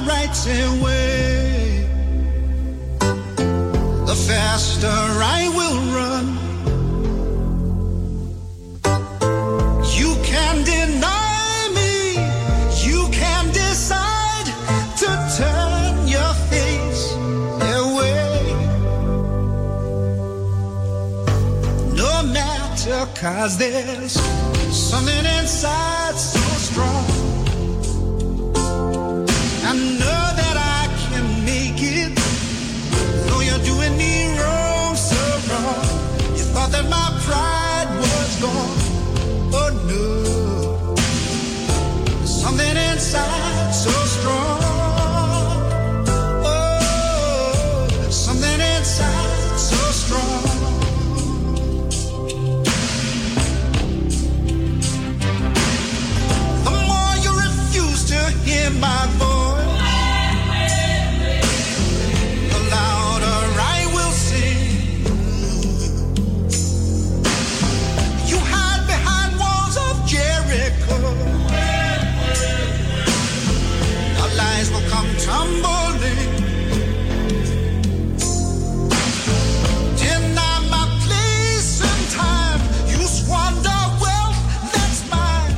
rights away, the faster I will run. You can deny me, you can decide to turn your face away. No matter, 'cause there's something inside so strong. I know that I can make it, though you're doing me wrong, so wrong. You thought that my pride was gone. Oh no, something inside so strong. Oh, something inside so strong. The more you refuse to hear my voice, tumbling. Deny my place and time. You squander wealth that's mine.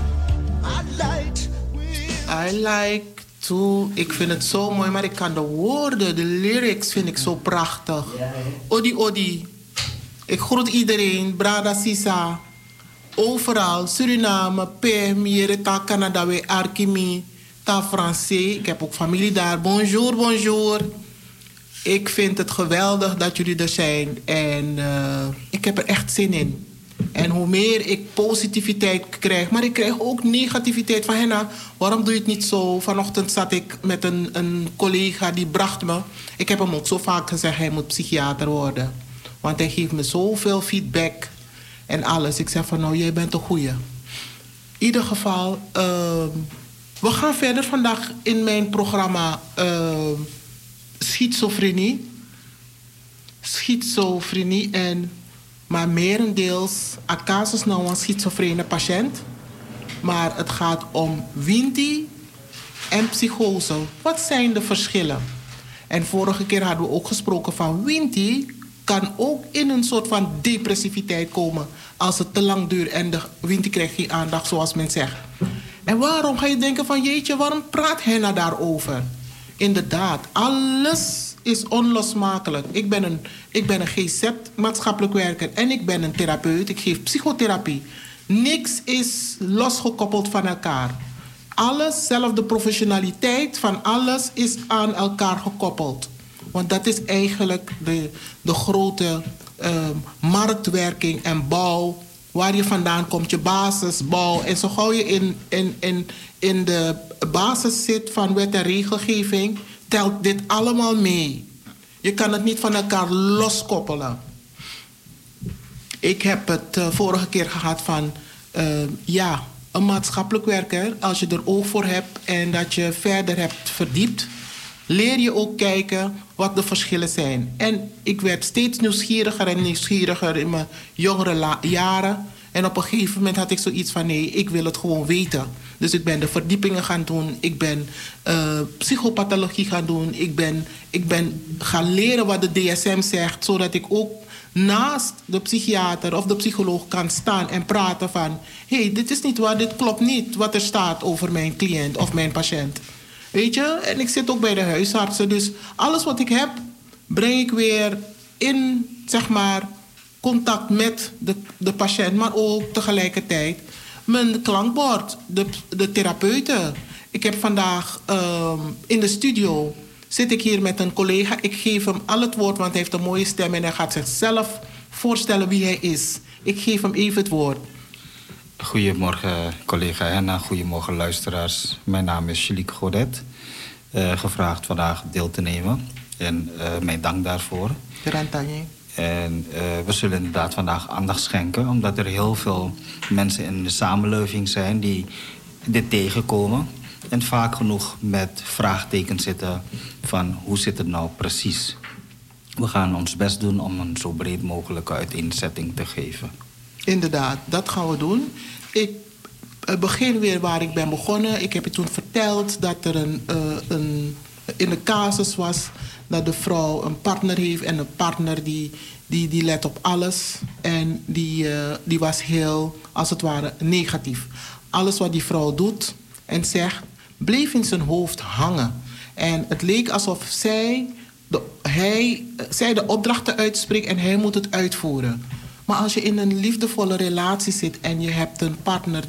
I like to. Ik vind het zo mooi, maar ik kan de woorden, de lyrics vind ik zo prachtig. Odi odi. Ik groet iedereen. Brada Sisa. Overal. Suriname, Merita, Canada, we Arkimi. Ta Français. Ik heb ook familie daar. Bonjour, bonjour. Ik vind het geweldig dat jullie er zijn. En ik heb er echt zin in. En hoe meer ik positiviteit krijg, maar ik krijg ook negativiteit van Henna. Waarom doe je het niet zo? Vanochtend zat ik met een collega die bracht me. Ik heb hem ook zo vaak gezegd, hij moet psychiater worden. Want hij geeft me zoveel feedback en alles. Ik zeg van, nou, jij bent een goeie. In ieder geval, we gaan verder vandaag in mijn programma schizofrenie. Schizofrenie en... Maar merendeels, een casus nou een schizofrene patiënt. Maar het gaat om Winti en psychose. Wat zijn de verschillen? En vorige keer hadden we ook gesproken van Winti kan ook in een soort van depressiviteit komen als het te lang duurt en de Winti krijgt geen aandacht, zoals men zegt. En waarom ga je denken van jeetje, waarom praat Henna daarover? Inderdaad, alles is onlosmakelijk. Ik ben een GZ, maatschappelijk werker, en ik ben een therapeut. Ik geef psychotherapie. Niks is losgekoppeld van elkaar. Alles, zelfs de professionaliteit van alles, is aan elkaar gekoppeld. Want dat is eigenlijk de grote marktwerking en bouw. Waar je vandaan komt, je basisbouw. En zo gauw je in de basis zit van wet en regelgeving, telt dit allemaal mee. Je kan het niet van elkaar loskoppelen. Ik heb het vorige keer gehad van... een maatschappelijk werker, als je er oog voor hebt en dat je verder hebt verdiept, leer je ook kijken wat de verschillen zijn. En ik werd steeds nieuwsgieriger en nieuwsgieriger in mijn jongere jaren. En op een gegeven moment had ik zoiets van, nee, ik wil het gewoon weten. Dus ik ben de verdiepingen gaan doen. Ik ben psychopathologie gaan doen. Ik ben gaan leren wat de DSM zegt, zodat ik ook naast de psychiater of de psycholoog kan staan en praten van, hey, dit is niet waar, dit klopt niet wat er staat over mijn cliënt of mijn patiënt. Weet je? En ik zit ook bij de huisartsen. Dus alles wat ik heb, breng ik weer in, zeg maar, contact met de patiënt, maar ook tegelijkertijd mijn klankbord, de therapeuten. Ik heb vandaag in de studio, zit ik hier met een collega. Ik geef hem al het woord, want hij heeft een mooie stem en hij gaat zichzelf voorstellen wie hij is. Ik geef hem even het woord. Goedemorgen collega Henna, goedemorgen luisteraars. Mijn naam is Chilique Godet. Gevraagd vandaag deel te nemen en mijn dank daarvoor. En we zullen inderdaad vandaag aandacht schenken, omdat er heel veel mensen in de samenleving zijn die dit tegenkomen. En vaak genoeg met vraagtekens zitten van hoe zit het nou precies. We gaan ons best doen om een zo breed mogelijke uiteenzetting te geven. Inderdaad, dat gaan we doen. Ik begin weer waar ik ben begonnen. Ik heb je toen verteld dat er een in de casus was dat de vrouw een partner heeft en een partner die let op alles. En die was heel, als het ware, negatief. Alles wat die vrouw doet en zegt, bleef in zijn hoofd hangen. En het leek alsof zij de opdrachten uitspreekt en hij moet het uitvoeren. Maar als je in een liefdevolle relatie zit en je hebt een partner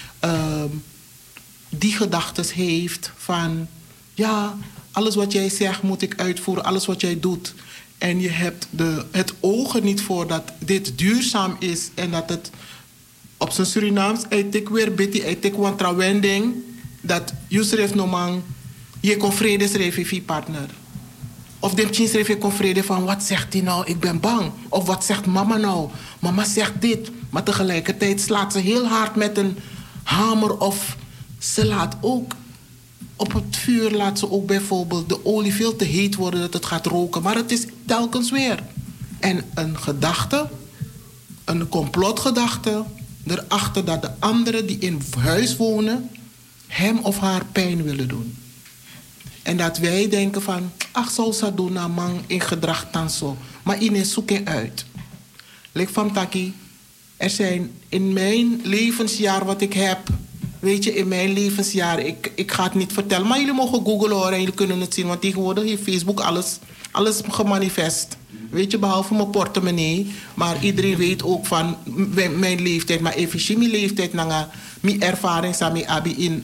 die gedachten heeft van, ja, alles wat jij zegt moet ik uitvoeren, alles wat jij doet. En je hebt het ogen niet voor dat dit duurzaam is en dat het op zijn Surinaams, ik weer bitty, ik wantra wending, dat je schrijft no man, je kon vrede schrijven je partner. Of de misschien schrijf je kon vrede van, wat zegt hij nou, ik ben bang. Of wat zegt mama nou, mama zegt dit. Maar tegelijkertijd slaat ze heel hard met een hamer of ze laat ook op het vuur laat ze ook bijvoorbeeld de olie veel te heet worden dat het gaat roken. Maar het is telkens weer. En een gedachte, een complotgedachte, erachter dat de anderen die in huis wonen hem of haar pijn willen doen. En dat wij denken van, ach, zo zou doen naar man in gedrag dan zo. Maar in zoek je uit. Lek van Taki, er zijn in mijn levensjaar wat ik heb, weet je, in mijn levensjaar, ik ga het niet vertellen, maar jullie mogen googlen hoor en jullie kunnen het zien, want tegenwoordig heeft Facebook alles gemanifest. Weet je, behalve mijn portemonnee, maar iedereen weet ook van mijn leeftijd, maar even mijn leeftijd, mijn ervaring samen abi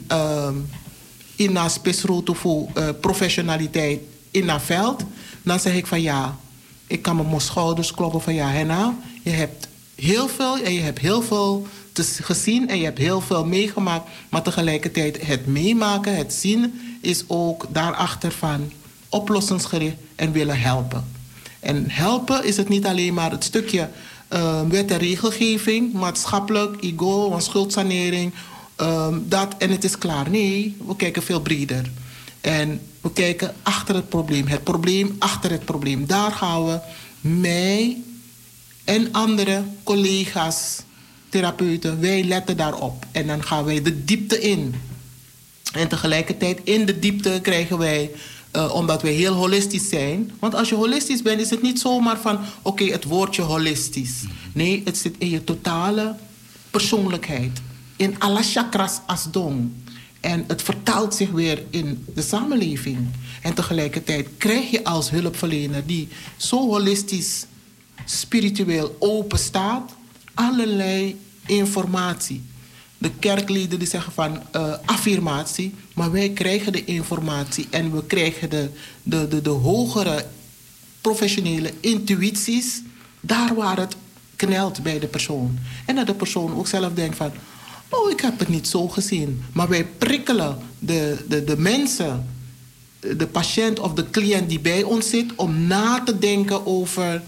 in een spesroute voor professionaliteit in een veld, dan zeg ik van ja, ik kan mijn schouders kloppen van ja, Henna, je hebt heel veel en je hebt heel veel gezien en je hebt heel veel meegemaakt, maar tegelijkertijd het meemaken, het zien, is ook daarachter van oplossingsgericht en willen helpen. En helpen is het niet alleen maar het stukje wet en regelgeving, maatschappelijk, ego, schuldsanering, dat en het is klaar. Nee, we kijken veel breder. En we kijken achter het probleem achter het probleem. Daar gaan we mij en andere collega's, therapeuten, wij letten daarop. En dan gaan wij de diepte in. En tegelijkertijd in de diepte krijgen wij, omdat wij heel holistisch zijn. Want als je holistisch bent, is het niet zomaar van, oké, het woordje holistisch. Nee, het zit in je totale persoonlijkheid. In alle chakras als dong. En het vertaalt zich weer in de samenleving. En tegelijkertijd krijg je als hulpverlener die zo holistisch, spiritueel open staat, allerlei informatie. De kerklieden die zeggen van affirmatie, maar wij krijgen de informatie en we krijgen de hogere professionele intuïties daar waar het knelt bij de persoon. En dat de persoon ook zelf denkt van, oh, ik heb het niet zo gezien. Maar wij prikkelen de mensen, de patiënt of de cliënt die bij ons zit, om na te denken over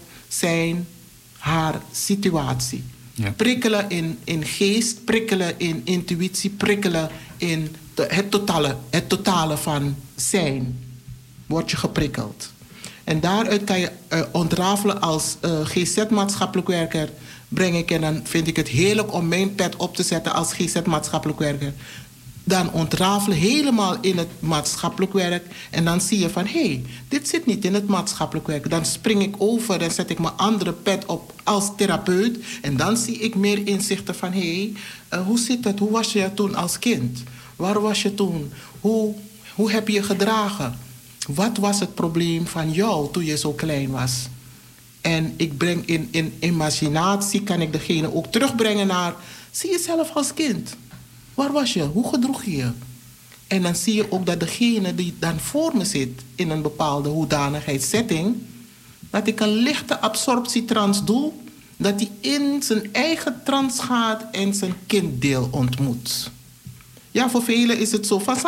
haar situatie. Ja. Prikkelen in geest, prikkelen in intuïtie, prikkelen in het totale van zijn. Word je geprikkeld. En daaruit kan je ontrafelen als GZ-maatschappelijk werker. Breng ik en dan vind ik het heerlijk om mijn pet op te zetten als GZ-maatschappelijk werker. Dan ontrafelen helemaal in het maatschappelijk werk. En dan zie je van, hé, dit zit niet in het maatschappelijk werk. Dan spring ik over en zet ik mijn andere pet op als therapeut. En dan zie ik meer inzichten van, hé, hoe zit het? Hoe was je toen als kind? Waar was je toen? Hoe heb je je gedragen? Wat was het probleem van jou toen je zo klein was? En ik breng in imaginatie, kan ik degene ook terugbrengen naar, zie jezelf als kind. Waar was je? Hoe gedroeg je je? En dan zie je ook dat degene die dan voor me zit in een bepaalde hoedanigheidsetting, dat ik een lichte absorptietrans doe, dat hij in zijn eigen trans gaat en zijn kinddeel ontmoet. Ja, voor velen is het zo van,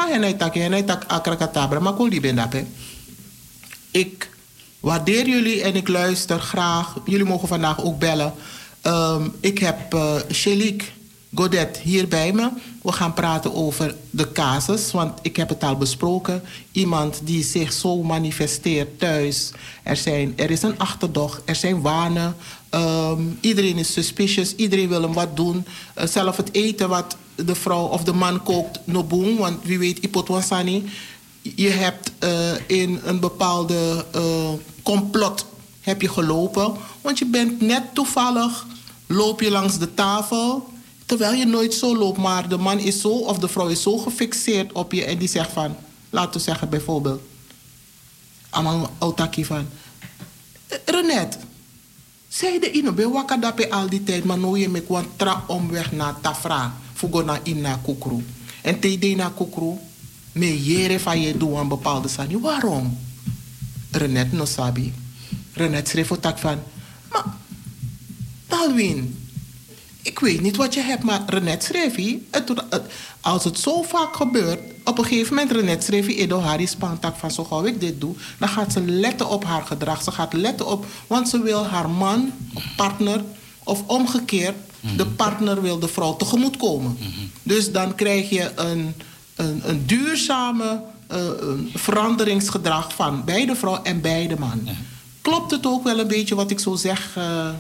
ik waardeer jullie en ik luister graag. Jullie mogen vandaag ook bellen. Ik heb Shelik Godet hier bij me. We gaan praten over de casus, want ik heb het al besproken. Iemand die zich zo manifesteert thuis. Er is een achterdocht, er zijn wanen. Iedereen is suspicious, iedereen wil hem wat doen. Zelf het eten wat de vrouw of de man kookt, no boom, want wie weet, ipotwansani. je hebt in een bepaalde complot heb je gelopen. Want je bent net toevallig, loop je langs de tafel. Terwijl je nooit zo loopt, maar de man is zo of de vrouw is zo gefixeerd op je. En die zegt van, laten we zeggen bijvoorbeeld. Amang Autaki van. Renette, zei de ino, ben wakadape al die tijd, maar nou je met een tra omweg naar Tafra. Fugo naar Inna Kukru. En tegen na Kukru, me jere van je doen een bepaalde sani. Waarom? Renette no sabi. Renette schreef ook van, maar Talwin, ik weet niet wat je hebt, maar Renette schreef hier, als het zo vaak gebeurt, op een gegeven moment Renette schreef hier, Edo Harry spantak van zo gauw ik dit doe, dan gaat ze letten op haar gedrag. Ze gaat letten op, want ze wil haar man, partner, of omgekeerd, de partner wil de vrouw tegemoet komen. Dus dan krijg je een duurzame veranderingsgedrag van beide vrouw en beide man. Klopt het ook wel een beetje wat ik zo zeg?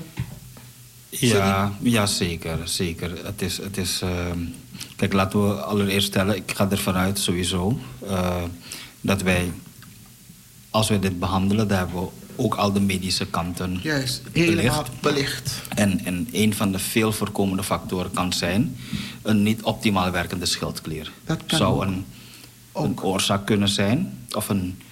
Ja, zeker. Het is kijk, laten we allereerst stellen, ik ga ervan uit sowieso dat wij, als wij dit behandelen, daar hebben we ook al de medische kanten juist, helemaal belicht. En een van de veel voorkomende factoren kan zijn een niet optimaal werkende schildklier. Dat kan zou een oorzaak kunnen zijn, of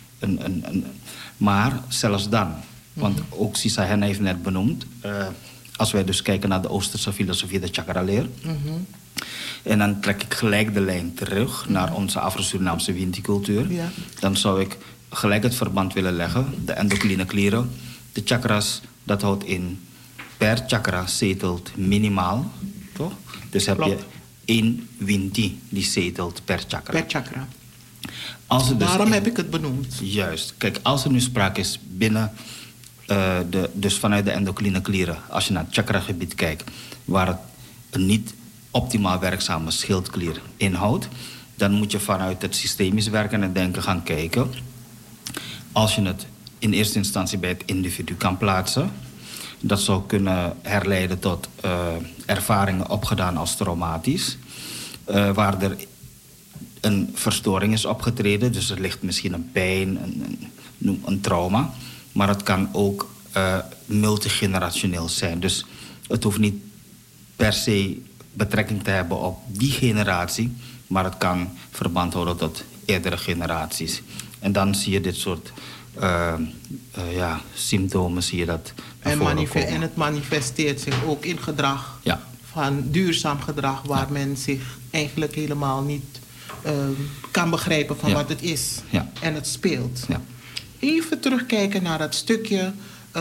maar zelfs dan, want ook Sisa Hen heeft net benoemd, als wij dus kijken naar de Oosterse filosofie, de chakraleer, en dan trek ik gelijk de lijn terug naar onze Afro-Surinaamse winticultuur, dan zou ik gelijk het verband willen leggen, de endocrine klieren, de chakras, dat houdt in, per chakra zetelt minimaal, toch? Dus heb je 1 winti die zetelt per chakra. Per chakra. Daarom heb ik het benoemd. Juist. Kijk, als er nu sprake is binnen, dus vanuit de endocrine klieren, als je naar het chakragebied kijkt, waar het een niet optimaal werkzame schildklier inhoudt, dan moet je vanuit het systemisch werken en denken gaan kijken. Als je het in eerste instantie bij het individu kan plaatsen, dat zou kunnen herleiden tot ervaringen opgedaan als traumatisch, waar er een verstoring is opgetreden, dus er ligt misschien een pijn, een trauma, maar het kan ook multigenerationeel zijn. Dus het hoeft niet per se betrekking te hebben op die generatie, maar het kan verband houden tot eerdere generaties. En dan zie je dit soort symptomen, zie je dat. En het manifesteert zich ook in gedrag, van duurzaam gedrag, waar men zich eigenlijk helemaal niet kan begrijpen van wat het is. En het speelt. Even terugkijken naar dat stukje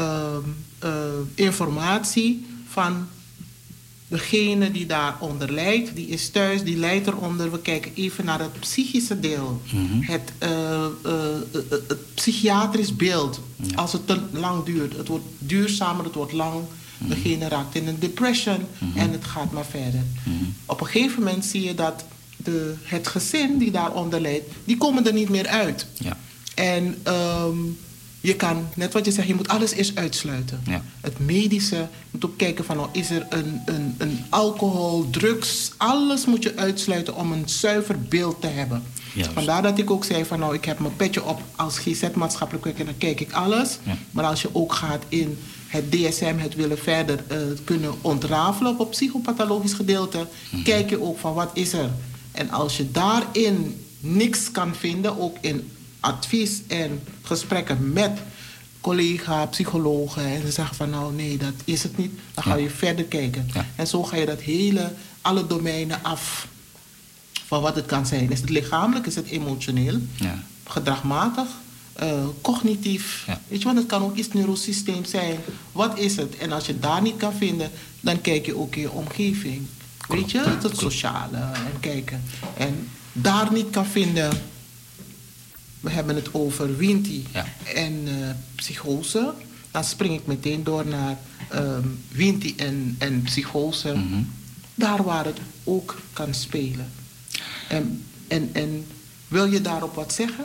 informatie van degene die daaronder lijdt. Die is thuis, die lijdt eronder. We kijken even naar het psychische deel. Het psychiatrisch beeld. Als het te lang duurt. Het wordt duurzamer, het wordt lang. Degene raakt in een depression en het gaat maar verder. Op een gegeven moment zie je dat het gezin die daaronder lijdt, die komen er niet meer uit. En je kan, net wat je zegt, je moet alles eerst uitsluiten. Het medische, je moet ook kijken van, is er een alcohol, drugs, alles moet je uitsluiten om een zuiver beeld te hebben. Vandaar dat ik ook zei van, ik heb mijn petje op als GZ-maatschappelijk werker, dan kijk ik alles. Maar als je ook gaat in het DSM, het willen verder kunnen ontrafelen op het psychopathologisch gedeelte, kijk je ook van, wat is er? En als je daarin niks kan vinden, ook in advies en gesprekken met collega, psychologen, en ze zeggen van nee, dat is het niet, dan ga je verder kijken. En zo ga je dat alle domeinen af van wat het kan zijn. Is het lichamelijk, is het emotioneel, gedragmatig, cognitief. Weet je, want het kan ook iets neurosysteem zijn. Wat is het? En als je daar niet kan vinden, dan kijk je ook in je omgeving. Weet je, het sociale en kijken. En daar niet kan vinden. We hebben het over Winti en psychose. Dan spring ik meteen door naar Winti en psychose. Daar waar het ook kan spelen. En wil je daarop wat zeggen?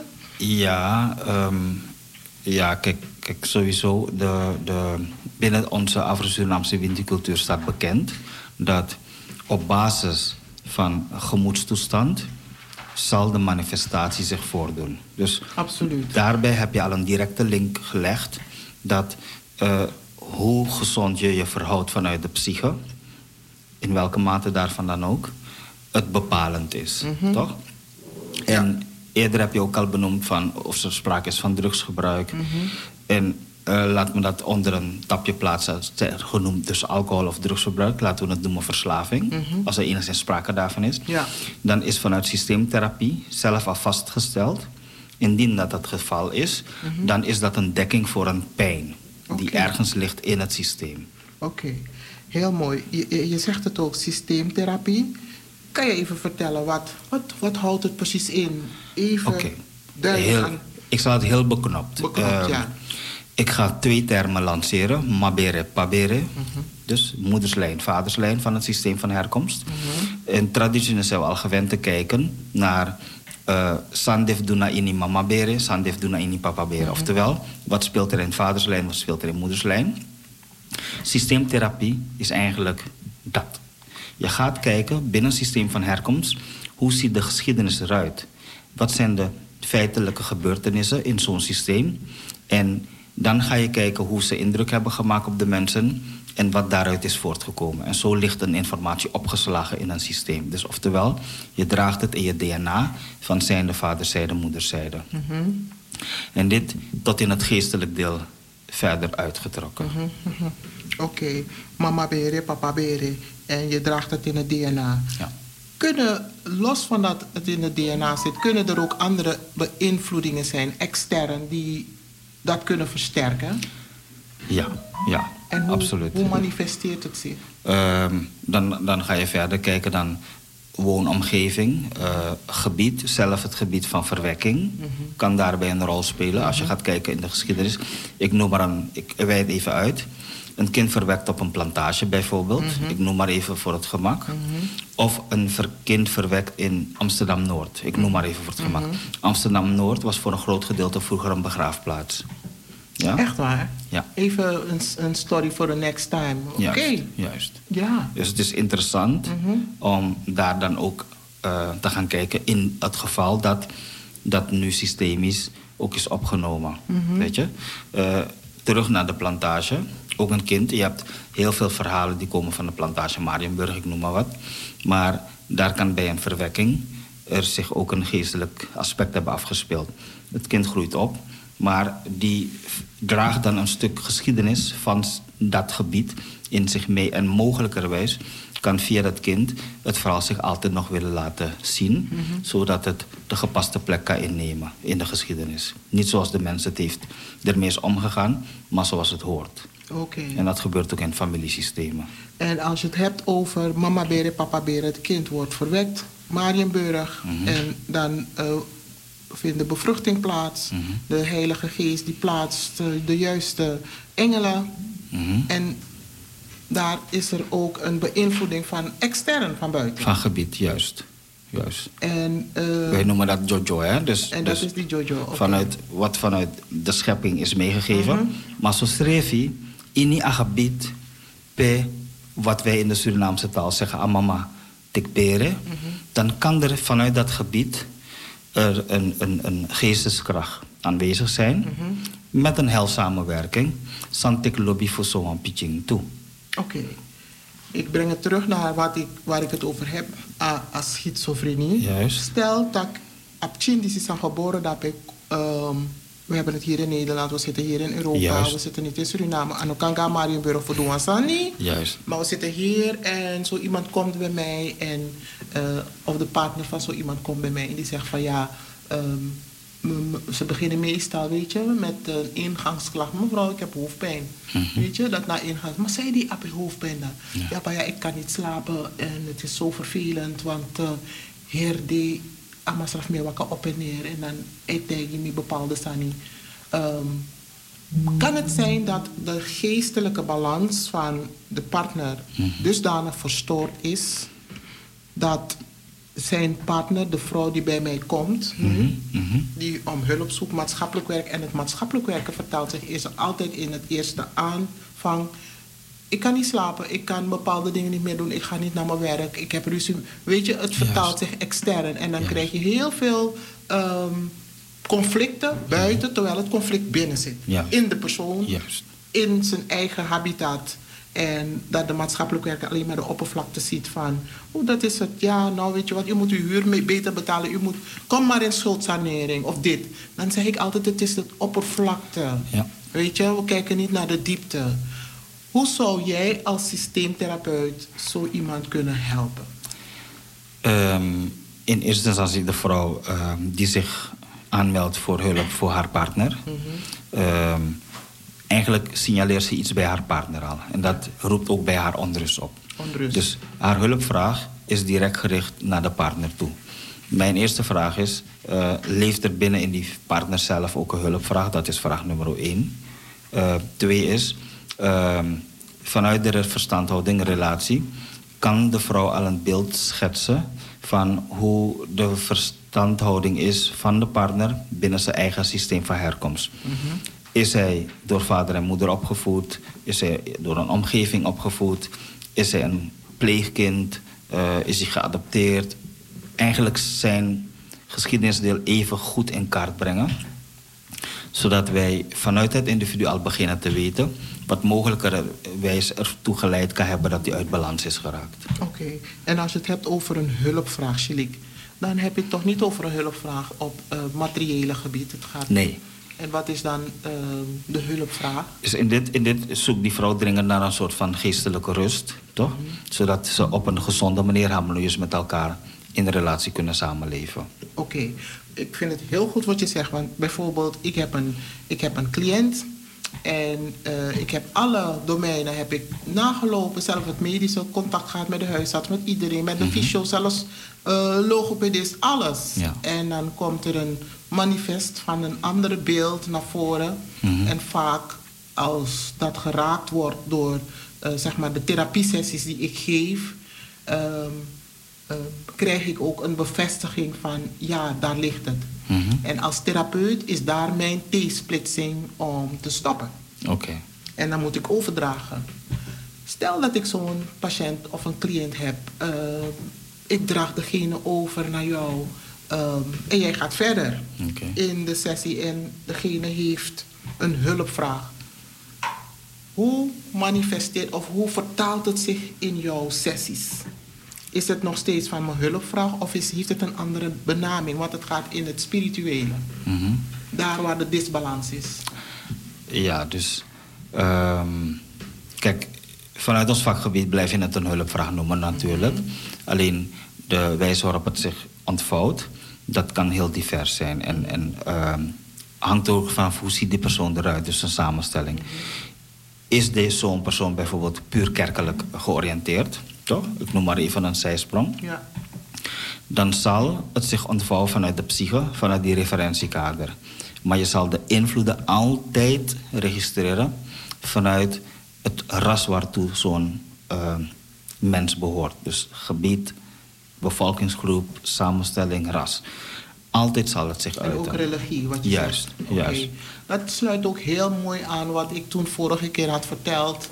Kijk, sowieso. Binnen onze Afro-Surinaamse winticultuur staat bekend dat op basis van gemoedstoestand zal de manifestatie zich voordoen. Dus Absoluut. daarbij heb je al een directe link gelegd dat hoe gezond je je verhoudt vanuit de psyche, in welke mate daarvan dan ook, het bepalend is. Toch? En eerder heb je ook al benoemd van of er sprake is van drugsgebruik. En laat me dat onder een tapje plaatsen, genoemd dus alcohol of drugsgebruik. Laten we het noemen verslaving. Als er enigszins sprake daarvan is. Ja. Dan is vanuit systeemtherapie zelf al vastgesteld. Indien dat het geval is, dan is dat een dekking voor een pijn. Die Oké. ergens ligt in het systeem. Oké, heel mooi. Je zegt het ook, systeemtherapie. Kan je even vertellen, wat houdt het precies in? Even Oké. duidelijk aan. Ik zal het heel beknopt. Ja. Ik ga 2 termen lanceren. Mabere, pabere. Dus moederslijn, vaderslijn van het systeem van herkomst. In traditioneel zijn we al gewend te kijken naar Sandef Duna ini mamabere, Sandef Duna ini papabere. Oftewel, wat speelt er in vaderslijn, wat speelt er in moederslijn? Systeemtherapie is eigenlijk dat. Je gaat kijken binnen het systeem van herkomst, hoe ziet de geschiedenis eruit? Wat zijn de feitelijke gebeurtenissen in zo'n systeem? En dan ga je kijken hoe ze indruk hebben gemaakt op de mensen en wat daaruit is voortgekomen. En zo ligt een informatie opgeslagen in een systeem. Dus oftewel, je draagt het in je DNA van zijnde vaderszijde, moederszijde. En dit tot in het geestelijk deel verder uitgetrokken. Oké, mama bere, papa bere. En je draagt het in het DNA. Ja. Kunnen, los van dat het in het DNA zit, kunnen er ook andere beïnvloedingen zijn, extern, die dat kunnen versterken? Ja, En hoe, absoluut. hoe manifesteert het zich? Dan ga je verder kijken dan woonomgeving, gebied, zelf het gebied van verwekking kan daarbij een rol spelen. Als je gaat kijken in de geschiedenis, ik wijd het even uit. Een kind verwekt op een plantage bijvoorbeeld, ik noem maar even voor het gemak. Of een kind verwekt in Amsterdam-Noord, ik noem maar even voor het gemak. Amsterdam-Noord was voor een groot gedeelte vroeger een begraafplaats. Ja? Echt waar? Ja. Even een story for the next time. Oké. Juist. Ja. Dus het is interessant om daar dan ook te gaan kijken in het geval dat nu systemisch ook is opgenomen. Weet je? Terug naar de plantage. Ook een kind. Je hebt heel veel verhalen die komen van de plantage Mariënburg, ik noem maar wat. Maar daar kan bij een verwekking er zich ook een geestelijk aspect hebben afgespeeld. Het kind groeit op, maar die draagt dan een stuk geschiedenis van dat gebied in zich mee. En mogelijkerwijs kan via dat kind het verhaal zich altijd nog willen laten zien, zodat het de gepaste plek kan innemen in de geschiedenis. Niet zoals de mens het heeft ermee is omgegaan, maar zoals het hoort. Oké. En dat gebeurt ook in familiesystemen. En als je het hebt over mama bere, papa bere, het kind wordt verwekt, Mariënburg, en dan vindt de bevruchting plaats, de Heilige Geest die plaatst de juiste engelen. En daar is er ook een beïnvloeding van extern, van buiten. Van gebied, juist. En, wij noemen dat Jojo, hè? Dus, en dat is die Jojo. Okay. Vanuit, wat vanuit de schepping is meegegeven. Maar zo schreef hij, ini agebied pe, wat wij in de Surinaamse taal zeggen, amama tikbere. Dan kan er vanuit dat gebied er een geesteskracht aanwezig zijn. Met een heilzame werking. Santik lobby voor zo'n pitching toe. Oké. Ik breng het terug naar waar ik het over heb, als schizofrenie. Juist. Stel dat Apchin die is geboren, dat ik, we hebben het hier in Nederland, we zitten hier in Europa, Juist. we zitten niet in Suriname. En dan kan ik Mariënburg voor doen, niet. Juist. Maar we zitten hier en zo iemand komt bij mij en of de partner van zo iemand komt bij mij en die zegt van ja, ze beginnen meestal, weet je, met een ingangsklacht. Mevrouw, ik heb hoofdpijn. Weet je, dat na ingang. Maar zei die, heb je hoofdpijn dan? Ja, maar ja, ik kan niet slapen en het is zo vervelend, want heer die amasraf mee wakker op en neer en dan eet hij niet bepaalde sani. Kan het zijn dat de geestelijke balans van de partner dusdanig verstoord is dat zijn partner, de vrouw die bij mij komt, die om hulp zoekt, maatschappelijk werk. En het maatschappelijk werken vertaalt zich altijd in het eerste aanvang ik kan niet slapen, ik kan bepaalde dingen niet meer doen, ik ga niet naar mijn werk, ik heb ruzie. Weet je, het vertaalt zich extern en dan krijg je heel veel conflicten buiten, terwijl het conflict binnen zit. In de persoon, in zijn eigen habitat. En dat de maatschappelijk werker alleen maar de oppervlakte ziet van, dat is het. Ja, nou weet je wat, u moet uw huur beter betalen. Kom maar in schuldsanering of dit. Dan zeg ik altijd, het is de oppervlakte. Ja. Weet je, we kijken niet naar de diepte. Hoe zou jij als systeemtherapeut zo iemand kunnen helpen? In eerste instantie de vrouw die zich aanmeldt voor hulp voor haar partner. Eigenlijk signaleert ze iets bij haar partner al. En dat roept ook bij haar onrust op. Dus haar hulpvraag is direct gericht naar de partner toe. Mijn eerste vraag is, leeft er binnen in die partner zelf ook een hulpvraag? Dat is vraag nummer 1. 2 is, vanuit de verstandhouding, relatie, kan de vrouw al een beeld schetsen van hoe de verstandhouding is van de partner binnen zijn eigen systeem van herkomst. Is hij door vader en moeder opgevoed? Is hij door een omgeving opgevoed? Is hij een pleegkind? Is hij geadopteerd? Eigenlijk zijn geschiedenisdeel even goed in kaart brengen. Zodat wij vanuit het individu al beginnen te weten wat mogelijkerwijs ertoe geleid kan hebben dat hij uit balans is geraakt. Oké. En als je het hebt over een hulpvraag, Shilique, dan heb je het toch niet over een hulpvraag op materiële gebied? Het gaat... Nee. En wat is dan de hulpvraag? Dus in dit zoekt die vrouw dringend naar een soort van geestelijke rust, toch? Zodat ze op een gezonde manier harmonieus met elkaar in de relatie kunnen samenleven. Oké. Ik vind het heel goed wat je zegt. Want bijvoorbeeld, ik heb een cliënt en ik heb alle domeinen nagelopen. Zelf het medische, contact gehad met de huisarts, met iedereen, met de fysio, zelfs logopedist, alles. Ja. En dan komt er een manifest van een ander beeld naar voren. En vaak als dat geraakt wordt door zeg maar de therapiesessies die ik geef, krijg ik ook een bevestiging van ja, daar ligt het. En als therapeut is daar mijn T-splitsing om te stoppen. Okay. En dan moet ik overdragen. Stel dat ik zo'n patiënt of een cliënt heb, ik draag degene over naar jou en jij gaat verder in de sessie en degene heeft een hulpvraag. Hoe manifesteert of hoe vertaalt het zich in jouw sessies? Is het nog steeds van mijn hulpvraag of heeft het een andere benaming? Want het gaat in het spirituele. Daar waar de disbalans is. Ja, dus kijk, vanuit ons vakgebied blijf je het een hulpvraag noemen natuurlijk. Alleen de wijze waarop het zich ontvouwt, dat kan heel divers zijn. En hangt ook van hoe ziet die persoon eruit, dus een samenstelling. Is zo'n persoon bijvoorbeeld puur kerkelijk georiënteerd? Toch? Ik noem maar even een zijsprong. Ja. Dan zal het zich ontvouwen vanuit de psyche, vanuit die referentiekader. Maar je zal de invloeden altijd registreren vanuit het ras waartoe zo'n mens behoort. Dus gebied, bevolkingsgroep, samenstelling, ras. Altijd zal het zich uiten. En ook religie, wat je zegt. Juist. Dat sluit ook heel mooi aan wat ik toen vorige keer had verteld.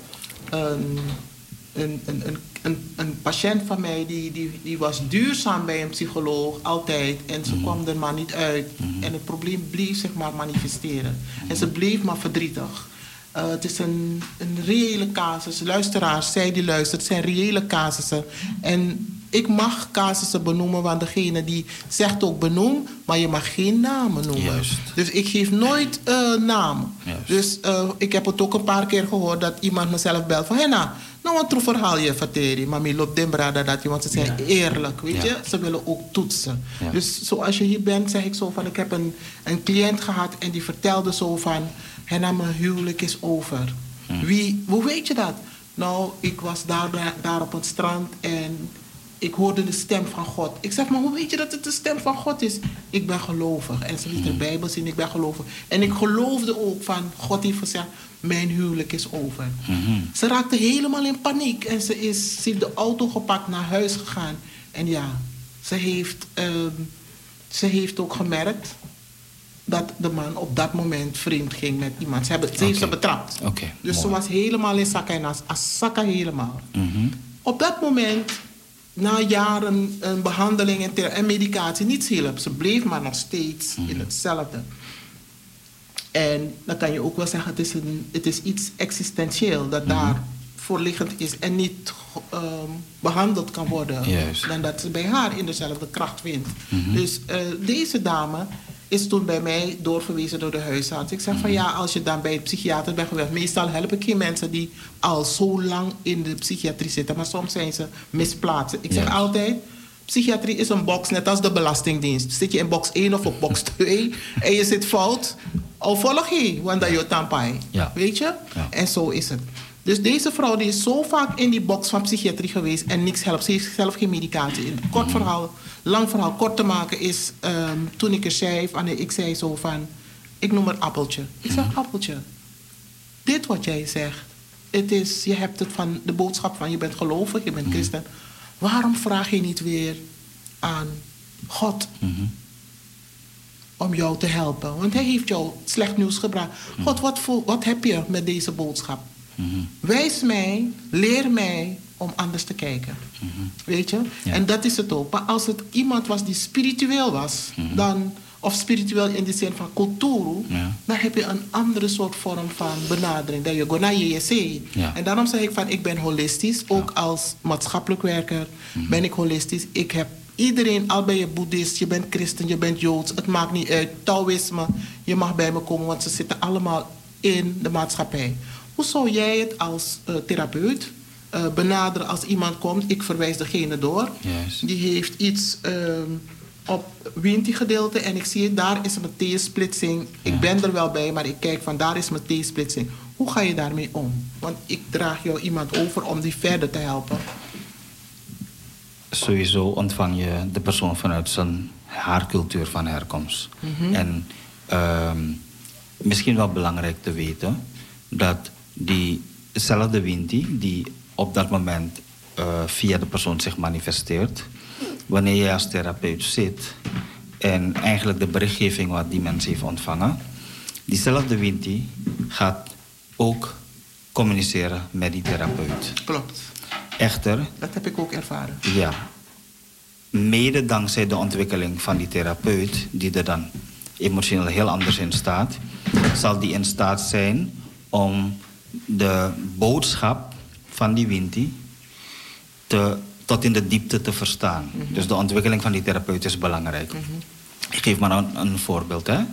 Een patiënt van mij die was duurzaam bij een psycholoog, altijd. En ze kwam er maar niet uit. En het probleem bleef zich maar manifesteren. En ze bleef maar verdrietig. Het is een reële casus. Luisteraars, zij die luistert, zijn reële casussen. En ik mag casussen benoemen, want degene die zegt ook benoem, maar je mag geen namen noemen. Juist. Dus ik geef nooit namen. Juist. Dus ik heb het ook een paar keer gehoord dat iemand mezelf belt van Henna, nou wat troef verhaal je verteren, maar mi loopt den brada dat je, want ze zijn eerlijk, weet je. Ze willen ook toetsen. Ja. Dus zoals je hier bent, zeg ik zo van, ik heb een cliënt gehad en die vertelde zo van, Henna, mijn huwelijk is over. Hoe weet je dat? Nou, ik was daar op het strand en ik hoorde de stem van God. Ik zeg, maar hoe weet je dat het de stem van God is? Ik ben gelovig. En ze liet de Bijbel zien, ik ben gelovig. En ik geloofde ook van, God heeft gezegd, mijn huwelijk is over. Ze raakte helemaal in paniek. En ze heeft de auto gepakt, naar huis gegaan. En ja, ze heeft ook gemerkt dat de man op dat moment vreemd ging met iemand. Ze heeft ze betrapt. Okay, dus mooi. ze was helemaal in zakken en asaka helemaal. Op dat moment, na jaren behandeling en medicatie, niets hielp. Ze bleef maar nog steeds in hetzelfde. En dan kan je ook wel zeggen, het is iets existentieel dat daar voorliggend is en niet behandeld kan worden. Juist. Dan dat ze bij haar in dezelfde kracht vindt. Dus deze dame is toen bij mij doorverwezen door de huisarts. Ik zeg van ja, als je dan bij een psychiater bent geweest, meestal help ik geen mensen die al zo lang in de psychiatrie zitten, maar soms zijn ze misplaatst. Ik zeg altijd, psychiatrie is een box, net als de Belastingdienst. Zit je in box 1 of op box 2 en je zit fout, al volg je, want dat je tampai. Ja. Weet je? Ja. En zo is het. Dus deze vrouw die is zo vaak in die box van psychiatrie geweest en niks helpt. Ze heeft zelf geen medicatie. Kort verhaal, lang verhaal kort te maken is, toen ik er zei, ik zei zo van, ik noem het appeltje. Ik zeg appeltje, dit wat jij zegt, je hebt het van de boodschap van je bent gelovig, je bent christen. Waarom vraag je niet weer aan God om jou te helpen? Want hij heeft jou slecht nieuws gebracht. God, wat heb je met deze boodschap? Wijs mij, leer mij om anders te kijken. Weet je? Ja. En dat is het ook. Maar als het iemand was die spiritueel was, dan, of spiritueel in de zin van cultuur, dan heb je een andere soort vorm van benadering. Dat je go naar je. Ja. En daarom zeg ik van, ik ben holistisch. Ook als maatschappelijk werker ben ik holistisch. Ik heb iedereen, al ben je boeddhist, je bent christen, je bent joods, het maakt niet uit. Taoïsme, je mag bij me komen, want ze zitten allemaal in de maatschappij. Hoe zou jij het als therapeut benaderen als iemand komt? Ik verwijs degene door. Juist. Die heeft iets op Winti-gedeelte en ik zie het, daar is mijn T-splitsing. Ik ben er wel bij, maar ik kijk van daar is mijn T-splitsing. Hoe ga je daarmee om? Want ik draag jou iemand over om die verder te helpen. Sowieso ontvang je de persoon vanuit haar cultuur van herkomst. En misschien wel belangrijk te weten dat diezelfde Winti die op dat moment via de persoon zich manifesteert, wanneer je als therapeut zit en eigenlijk de berichtgeving wat die mens heeft ontvangen, diezelfde Winti gaat ook communiceren met die therapeut. Klopt. Echter, Dat heb ik ook ervaren. ja, mede dankzij de ontwikkeling van die therapeut, die er dan emotioneel heel anders in staat, zal die in staat zijn om de boodschap van die Winti tot in de diepte te verstaan. Dus de ontwikkeling van die therapeut is belangrijk. Ik geef maar een voorbeeld. Hè.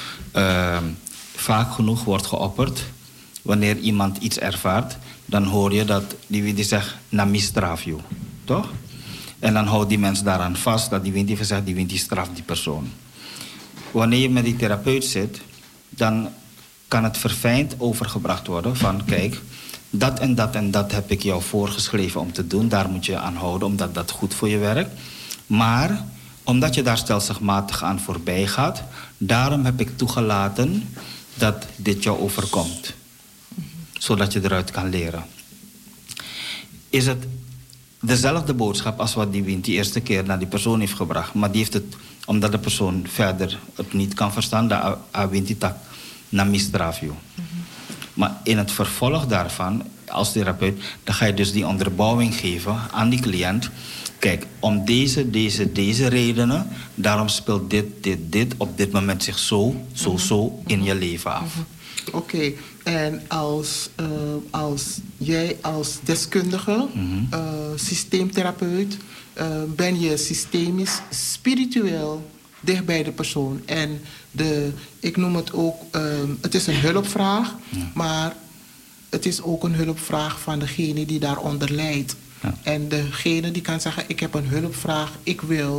Vaak genoeg wordt geopperd, wanneer iemand iets ervaart, dan hoor je dat die Winti zegt, nami straf you. Toch? En dan houdt die mens daaraan vast dat die Winti zegt, die Winti straft die persoon. Wanneer je met die therapeut zit, dan kan het verfijnd overgebracht worden van, kijk, dat en dat en dat heb ik jou voorgeschreven om te doen. Daar moet je aan houden, omdat dat goed voor je werkt. Maar omdat je daar stelselmatig aan voorbij gaat, daarom heb ik toegelaten dat dit jou overkomt. Zodat je eruit kan leren. Is het dezelfde boodschap als wat die Winti eerste keer naar die persoon heeft gebracht. Maar die heeft het, omdat de persoon verder het niet kan verstaan, dat Winti tak na misstraf jou. Maar in het vervolg daarvan, als therapeut, dan ga je dus die onderbouwing geven aan die cliënt. Kijk, om deze redenen, daarom speelt dit op dit moment zich zo in je leven af. Oké, en als jij als deskundige, systeemtherapeut, ben je systemisch, spiritueel dicht bij de persoon. En ik noem het ook, het is een hulpvraag, maar het is ook een hulpvraag van degene die daaronder lijdt. Ja. En degene die kan zeggen, ik heb een hulpvraag, ik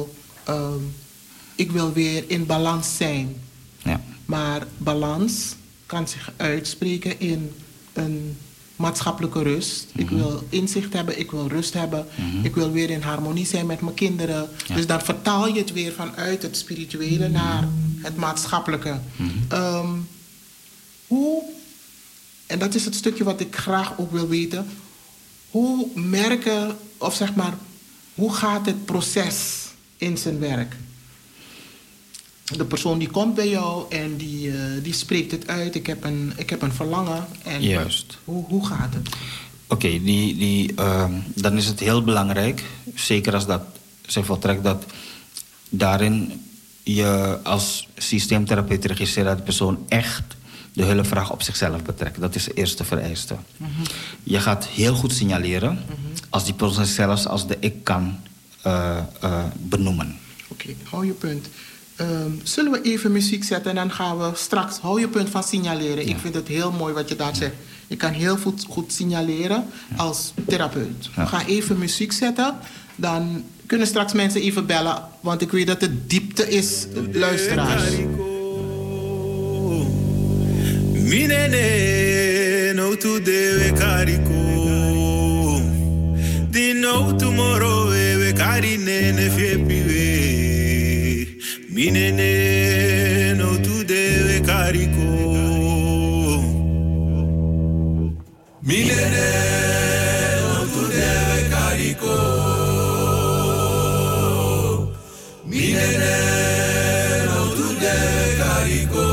wil weer in balans zijn. Ja. Maar balans kan zich uitspreken in een maatschappelijke rust. Ik wil inzicht hebben, ik wil rust hebben. Ik wil weer in harmonie zijn met mijn kinderen. Ja. Dus dan vertaal je het weer vanuit het spirituele naar het maatschappelijke. Hoe, en dat is het stukje wat ik graag ook wil weten, hoe merken, of hoe gaat het proces in zijn werk? de persoon die komt bij jou en die spreekt het uit. Ik heb een verlangen. En Juist. Hoe gaat het? Oké, dan is het heel belangrijk, zeker als dat zich voltrekt, dat daarin je als systeemtherapeut registreert dat de persoon echt de hulpvraag op zichzelf betrekt. Dat is de eerste vereiste. Je gaat heel goed signaleren als die persoon zelfs als de ik kan benoemen. Oké, hou je punt. Zullen we even muziek zetten en dan gaan we straks... Hou je punt van signaleren. Ja. Ik vind het heel mooi wat je daar zegt. Je kan heel goed signaleren als therapeut. Ja. We gaan even muziek zetten. Dan kunnen straks mensen even bellen. Want ik weet dat het diepte is, luisteraars. Minene, no today we kariko. Di no tomorrow we karine fiepiwe. Minene, no today we kariko. Minene, no today we kariko. Minene, no today we kariko.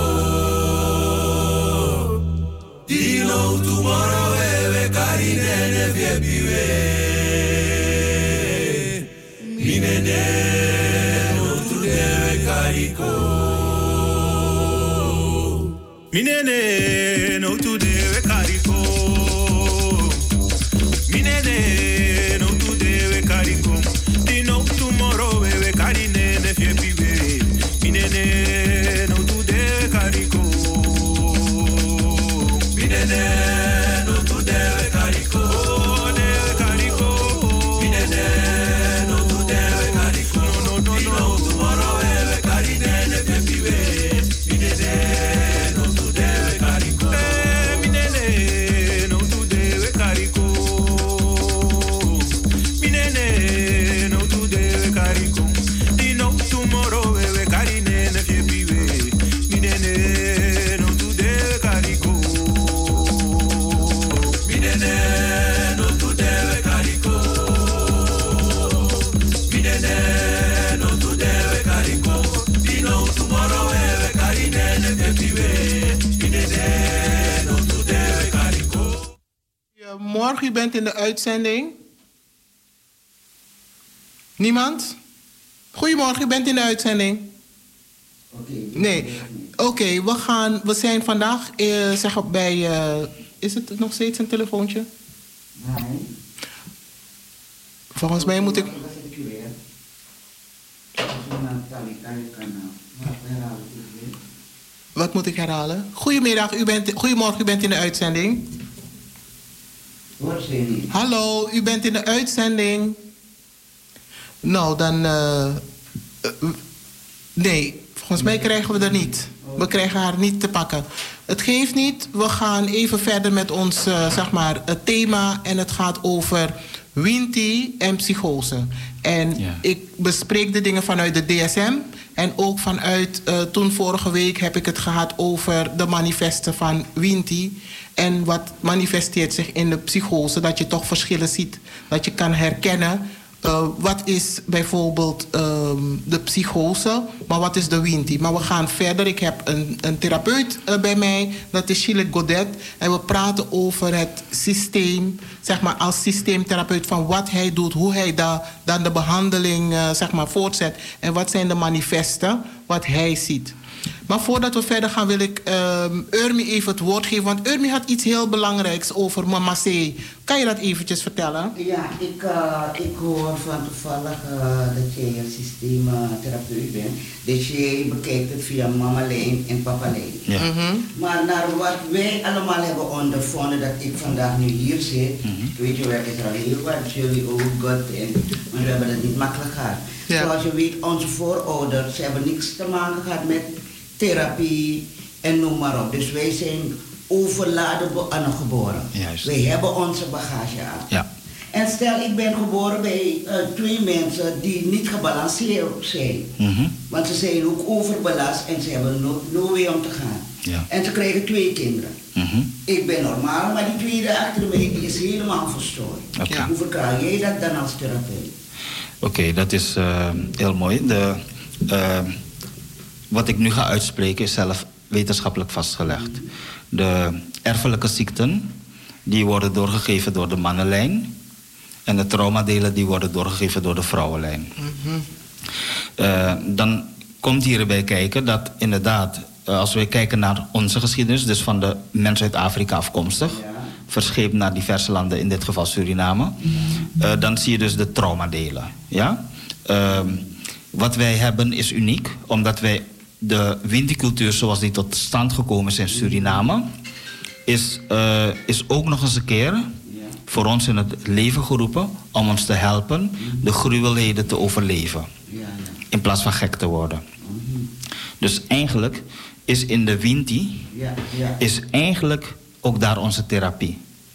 Di no tomorrow we karine fiepiwe. Minene, no today we kariko. Minene, no today we kariko. Minene, no today we kariko. Di no tomorrow we karine fiepiwe. Minene, no today we kariko. Minene, no today we kariko. De kariko. Minene, no today we kariko. No tomorrow we karine fiepiwe. Minene, no today we kariko. Minene, no today we kariko. Minene, no today we kariko. Di no tomorrow we karine fiepiwe. Minene, no today we kariko. Minene, no today we kariko. Minene, no today we kariko. Di no tomorrow we karine fiepiwe. Minene, no today we kariko. Morgen, u bent in de uitzending. Niemand? Goedemorgen, u bent in de uitzending. Nee. Oké, we zijn vandaag zeg bij... is het nog steeds een telefoontje? Nee. Volgens mij moet ik... Wat moet ik herhalen? Goedemorgen, u bent in de uitzending. Hoor ze niet. Hallo, u bent in de uitzending. Nou, dan... nee, volgens mij krijgen we er niet. We krijgen haar niet te pakken. Het geeft niet. We gaan even verder met ons het thema. En het gaat over Winti en psychose. En ik bespreek de dingen vanuit de DSM. En ook vanuit, toen vorige week heb ik het gehad over de manifesten van Winti. En wat manifesteert zich in de psychose. Dat je toch verschillen ziet. Dat je kan herkennen. Wat is bijvoorbeeld de psychose, maar wat is de Winti? Maar we gaan verder. Ik heb een therapeut bij mij, dat is Gilles Godet. En we praten over het systeem, zeg maar als systeemtherapeut, van wat hij doet, hoe hij dan de behandeling voortzet. En wat zijn de manifesten, wat hij ziet. Maar voordat we verder gaan wil ik Urmi even het woord geven. Want Urmi had iets heel belangrijks over Mama C. Kan je dat eventjes vertellen? Ja, ik hoor van toevallig dat jij een systeemtherapeut bent. Dus je bekijkt het via Mama Lijn en Papa Lijn. Ja. Maar naar wat wij allemaal hebben ondervonden dat ik vandaag nu hier zit. Weet je, werk is er al heel wat, jullie ook God. Maar we hebben het niet makkelijk gehad. Ja. Zoals je weet, onze voorouders hebben niks te maken gehad met therapie en noem maar op. Dus wij zijn overladen geboren. Juist. Wij hebben onze bagage aan. Ja. En stel, ik ben geboren bij twee mensen die niet gebalanceerd zijn. Want ze zijn ook overbelast en ze hebben no way om te gaan. Ja. En ze krijgen 2 kinderen. Ik ben normaal, maar die tweede achter mij die is helemaal verstoord. Okay. Hoe verklaar jij dat dan als therapeut? Oké, dat is heel mooi. wat ik nu ga uitspreken is zelf wetenschappelijk vastgelegd. De erfelijke ziekten die worden doorgegeven door de mannenlijn. En de traumadelen die worden doorgegeven door de vrouwenlijn. Dan komt hierbij kijken dat inderdaad, als we kijken naar onze geschiedenis, dus van de mensen uit Afrika afkomstig, verscheept naar diverse landen, in dit geval Suriname, dan zie je dus de traumadelen. Ja? Wat wij hebben is uniek, omdat wij de Winti-cultuur zoals die tot stand gekomen is in Suriname, is ook nog eens een keer voor ons in het leven geroepen om ons te helpen de gruwelheden te overleven. In plaats van gek te worden. Dus eigenlijk is in de Winti is eigenlijk ook daar onze therapie.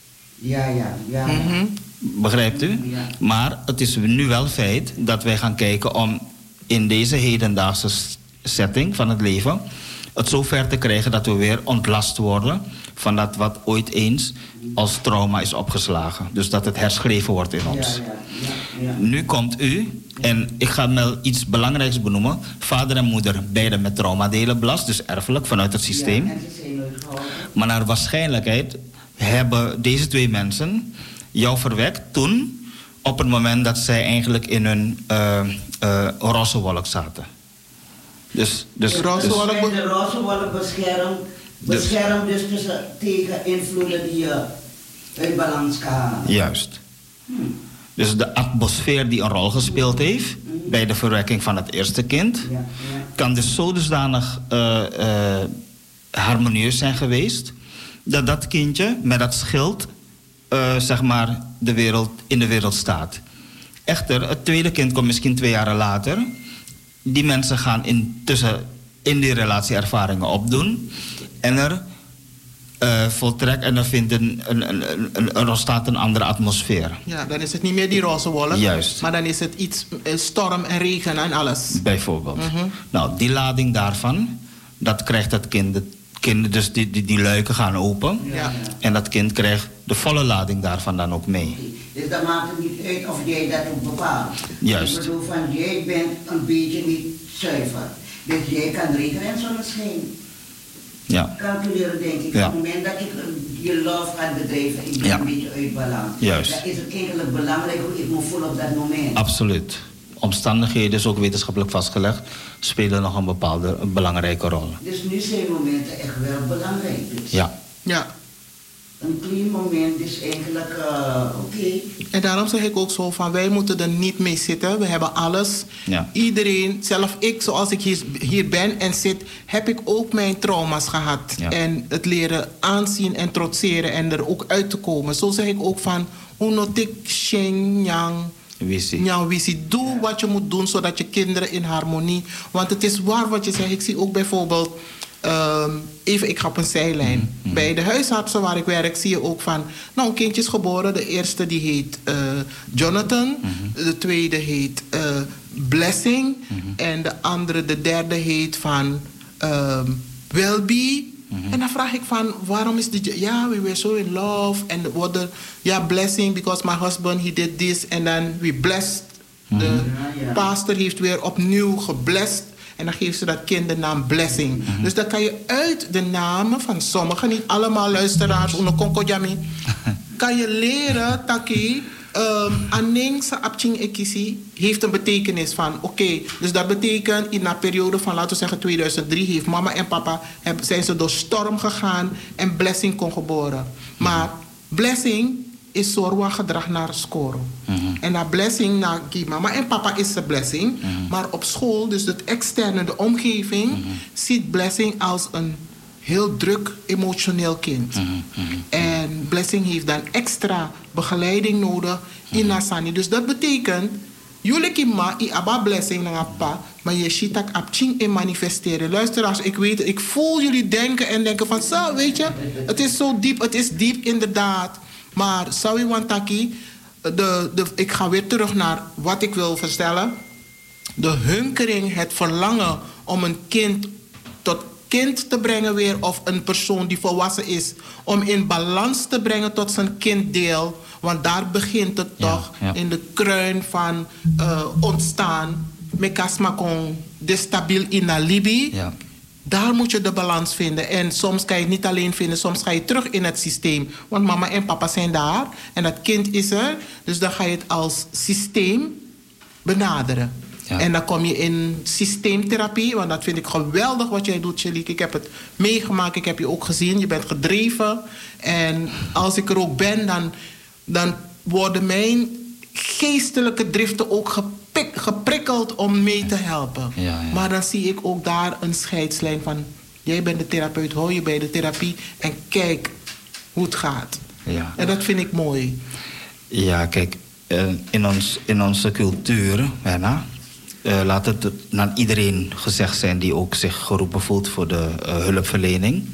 Begrijpt u? Ja. Maar het is nu wel feit dat wij gaan kijken om in deze hedendaagse setting van het leven het zo ver te krijgen dat we weer ontlast worden van dat wat ooit eens als trauma is opgeslagen. Dus dat het herschreven wordt in ons. Nu komt u, en ik ga wel iets belangrijks benoemen. Vader en moeder, beide met traumadelen belast, dus erfelijk vanuit het systeem. Maar naar waarschijnlijkheid hebben deze twee mensen jou verwekt toen, op het moment dat zij eigenlijk in hun roze wolk zaten. Dus de roze wolk beschermt dus tegen invloeden die je uit balans kan halen. Juist. Dus de atmosfeer die een rol gespeeld heeft bij de verwekking van het eerste kind, kan dus zo dusdanig harmonieus zijn geweest, dat dat kindje met dat schild zeg maar in de wereld staat. Echter, het tweede kind komt misschien 2 jaar later. Die mensen gaan intussen in die relatie ervaringen opdoen. En er voltrekt en er vindt er ontstaat een andere atmosfeer. Ja, dan is het niet meer die roze wolk. Juist. Maar dan is het iets storm en regen en alles. Bijvoorbeeld. Nou, die lading daarvan, dat krijgt het kind. Dus die luiken gaan open. Ja. En dat kind krijgt de volle lading daarvan dan ook mee. Dus dat maakt het niet uit of jij dat ook bepaalt. Juist. Ik bedoel van, jij bent een beetje niet zuiver. Dus jij kan regen en zonneschijn calculeren, denk ik. Ja. Op het moment dat ik je love gaat bedrijven, ik ben een beetje uit balans. Juist. Dan is het eigenlijk belangrijk hoe ik me voel op dat moment. Absoluut. Omstandigheden, is ook wetenschappelijk vastgelegd, spelen nog een belangrijke rol. Dus nu zijn momenten echt wel belangrijk. Dus. Ja. Een clean moment is eigenlijk oké. En daarom zeg ik ook zo van, wij moeten er niet mee zitten. We hebben alles. Ja. Iedereen, zelf ik, zoals ik hier ben en zit, heb ik ook mijn trauma's gehad. Ja. En het leren aanzien en trotseren en er ook uit te komen. Zo zeg ik ook van, unotik sheng yang. Wisi. Doe wat je moet doen, zodat je kinderen in harmonie. Want het is waar wat je zegt. Ik zie ook bijvoorbeeld, ik ga op een zijlijn. Bij de huisartsen waar ik werk zie je ook van, nou, een kindje is geboren. De eerste die heet Jonathan. De tweede heet Blessing. En de derde heet van Welby. En dan vraag ik van, waarom is dit? Ja, we were so in love. En blessing, because my husband, he did this. En dan we blessed. De pastor heeft weer opnieuw geblest. En dan geeft ze dat kind de naam Blessing. Dus dan kan je uit de namen van sommigen, niet allemaal luisteraars, kan je leren, Taki, Aningse Abching Ekisi heeft een betekenis van, oké, dus dat betekent in een periode van, laten we zeggen 2003, heeft mama en papa, zijn ze door storm gegaan en Blessing kon geboren. Maar Blessing is zorwa gedrag naar score. En na Blessing, na mama en papa is ze Blessing. Maar op school, dus het externe, de omgeving, ziet Blessing als een heel druk, emotioneel kind. En Blessing heeft dan extra begeleiding nodig in Nasani. Dus dat betekent, jullie ma i aba Blessing na pa, maar je shitak abching en manifesteren. Luisteraars, ik voel jullie denken van, zo, weet je, het is zo diep, het is diep inderdaad. Maar Sawi Wantaki, ik ga weer terug naar wat ik wil vertellen. De hunkering, het verlangen om een kind tot kind te brengen weer, of een persoon die volwassen is, om in balans te brengen tot zijn kinddeel. Want daar begint het toch in de kruin van ontstaan. mekasma kon de stabiel in Libië. Ja. Daar moet je de balans vinden. En soms kan je het niet alleen vinden, soms ga je terug in het systeem. Want mama en papa zijn daar en dat kind is er. Dus dan ga je het als systeem benaderen. Ja. En dan kom je in systeemtherapie, want dat vind ik geweldig wat jij doet, Shalik. Ik heb het meegemaakt, ik heb je ook gezien. Je bent gedreven. En als ik er ook ben, dan worden mijn geestelijke driften ook geprikkeld om mee te helpen. Ja, ja. Maar dan zie ik ook daar een scheidslijn van... jij bent de therapeut, hou je bij de therapie en kijk hoe het gaat. Ja. En dat vind ik mooi. Ja, kijk, in onze cultuur, laat het naar iedereen gezegd zijn die ook zich geroepen voelt voor de hulpverlening.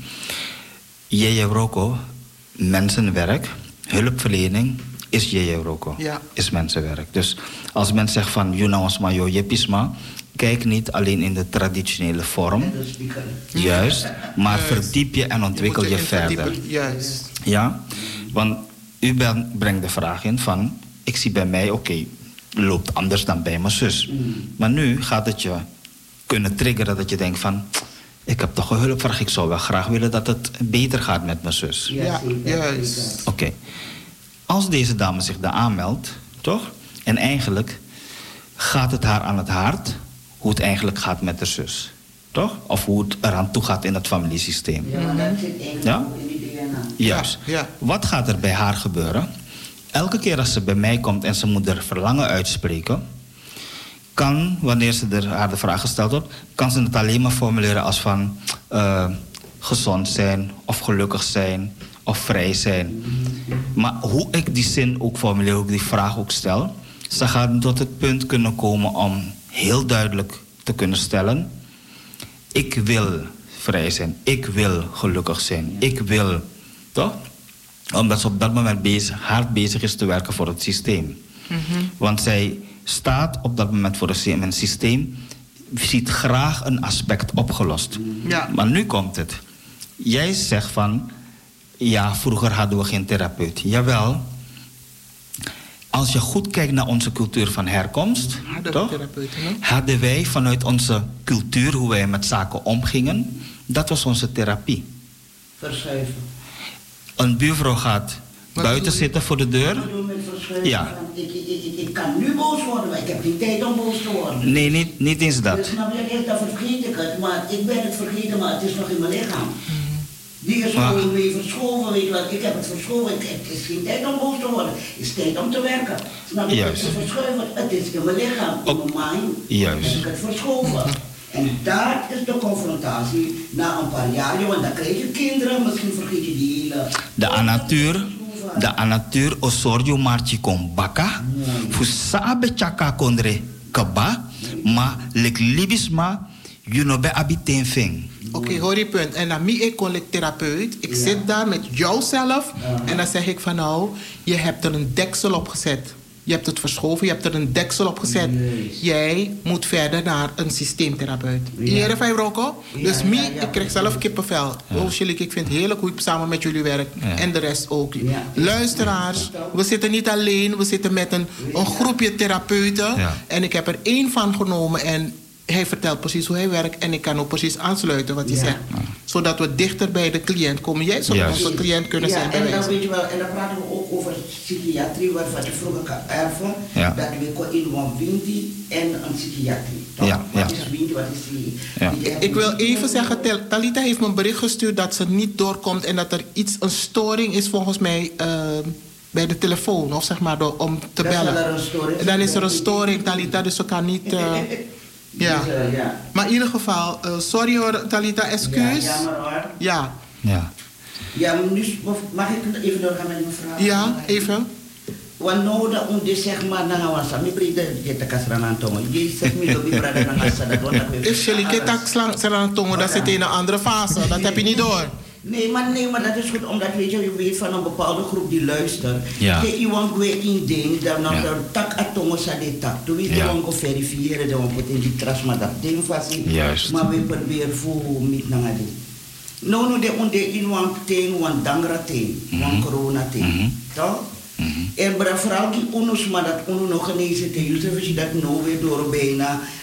Yeye Roko, mensenwerk, hulpverlening is Yeye Roko, Ja. is mensenwerk. Dus als men zegt van Yunawas Mayo Jepisma, kijk niet alleen in de traditionele vorm, juist, maar verdiep je en ontwikkel je verder. Juist. Ja, want u brengt de vraag in van... ik zie bij mij, oké, loopt anders dan bij mijn zus. Maar nu gaat het je kunnen triggeren dat je denkt van... ik heb toch een hulpvraag, ik zou wel graag willen dat het beter gaat met mijn zus. Ja, juist. Oké. Als deze dame zich daar aanmeldt, toch? En eigenlijk gaat het haar aan het hart... hoe het eigenlijk gaat met de zus. Toch? Of hoe het eraan toe gaat in het familiesysteem. Ja, maar dat zit eigenlijk Ja? ook in die DNA. Juist. Ja. Wat gaat er bij haar gebeuren? Elke keer als ze bij mij komt en ze moet er verlangen uitspreken... kan, wanneer ze haar de vraag gesteld wordt... kan ze het alleen maar formuleren als van... gezond zijn, of gelukkig zijn, of vrij zijn. Maar hoe ik die zin ook formuleer, hoe ik die vraag ook stel... ze gaat tot het punt kunnen komen om heel duidelijk te kunnen stellen... ik wil vrij zijn, ik wil gelukkig zijn, ik wil... Toch? Omdat ze op dat moment hard bezig is te werken voor het systeem. Want zij staat op dat moment voor een systeem... ziet graag een aspect opgelost. Ja. Maar nu komt het. Jij zegt van... ja, vroeger hadden we geen therapeut. Jawel. Als je goed kijkt naar onze cultuur van herkomst... Hadden we toch? therapeuten, hè? Hadden wij vanuit onze cultuur, hoe wij met zaken omgingen... dat was onze therapie. Verschuiven. Een buurvrouw gaat Wat buiten bedoel je? zitten voor de deur. Ik bedoel met verschuiven Ja. van, ik kan nu boos worden, maar ik heb geen tijd om boos te worden. Nee, niet eens dat. Dus snap je, dan vergeet ik het, maar ik ben het vergeten, maar het is nog in mijn lichaam. Die is gewoon weer verschoven, weet je wat, ik heb het verschoven, het is geen tijd om boos te worden, het is tijd om te werken. Snap je, Juist. het is verschuiven, het is in mijn lichaam, in mijn mind, Juist. heb ik het verschoven. En daar is de confrontatie na een paar jaar, want dan krijg je kinderen, misschien vergeet je die hele... De natuur osorjo marchi kon baka. Fusabe chaka kondre kaba. Ma lek libisma yunobe abiten feng. Oké, hoor je punt. En dan ik kon ik therapeut. Ik zit daar met jouzelf. En dan zeg ik van nou, je hebt er een deksel op gezet. Je hebt het verschoven, je hebt er een deksel op gezet. Jij moet verder naar een systeemtherapeut. Hier van Rocco. Dus ik krijg zelf kippenvel. Oh, Shalik, ik vind het heerlijk hoe ik samen met jullie werk. En de rest ook. Ja. Luisteraars, we zitten niet alleen. We zitten met een groepje therapeuten. Ja. En ik heb er één van genomen. En hij vertelt precies hoe hij werkt. En ik kan ook precies aansluiten wat hij zegt. Zodat we dichter bij de cliënt komen. Jij zou Juist. onze cliënt kunnen zijn. bij en dan wijze. weet je wel, en dan praten we ook over psychiatrie, wat je vroeger kan erven. Ja. Dat we kon in een winti en een psychiatrie. Toch? Ja, ja. Wat is winti, wat is die? Ja. Ik wil even zeggen, Talita heeft me een bericht gestuurd dat ze niet doorkomt en dat er een storing is volgens mij bij de telefoon, of zeg maar om te Dan bellen. zal er een storing zijn. Dan is er een storing, Talita, dus ze kan niet. Ja. Dus, ja. Maar in ieder geval, sorry hoor, Talita, excuus. Ja, maar hoor. Ja, Ja. Ja, nu mag ik even doorgaan met mijn vraag? ja, even. Want nou dat ons zeg maar na ngawasa, mi brida jeta kasran antongo. Je zegt mi lobi brada na ngasa dat wat If Shelly tak slang serang tongo, dat zit in een andere fase. Dat heb je niet door. Nee, maar dat is goed, omdat weet je weet van een bepaalde groep die luistert. Ja. Je iemand weet in ding, dan Ja. tak atongo sa de tak. Toen we Ja. gewoon verifiëren, dan we in die trust maar dat ding vast. Juist. Maar we proberen voor niet naar het. No, de onde in one thing, one dangra thing, one corona thing. Toch? En vooral die onus, maar dat ono nog genezen te Jozef, dat nou weer door bijna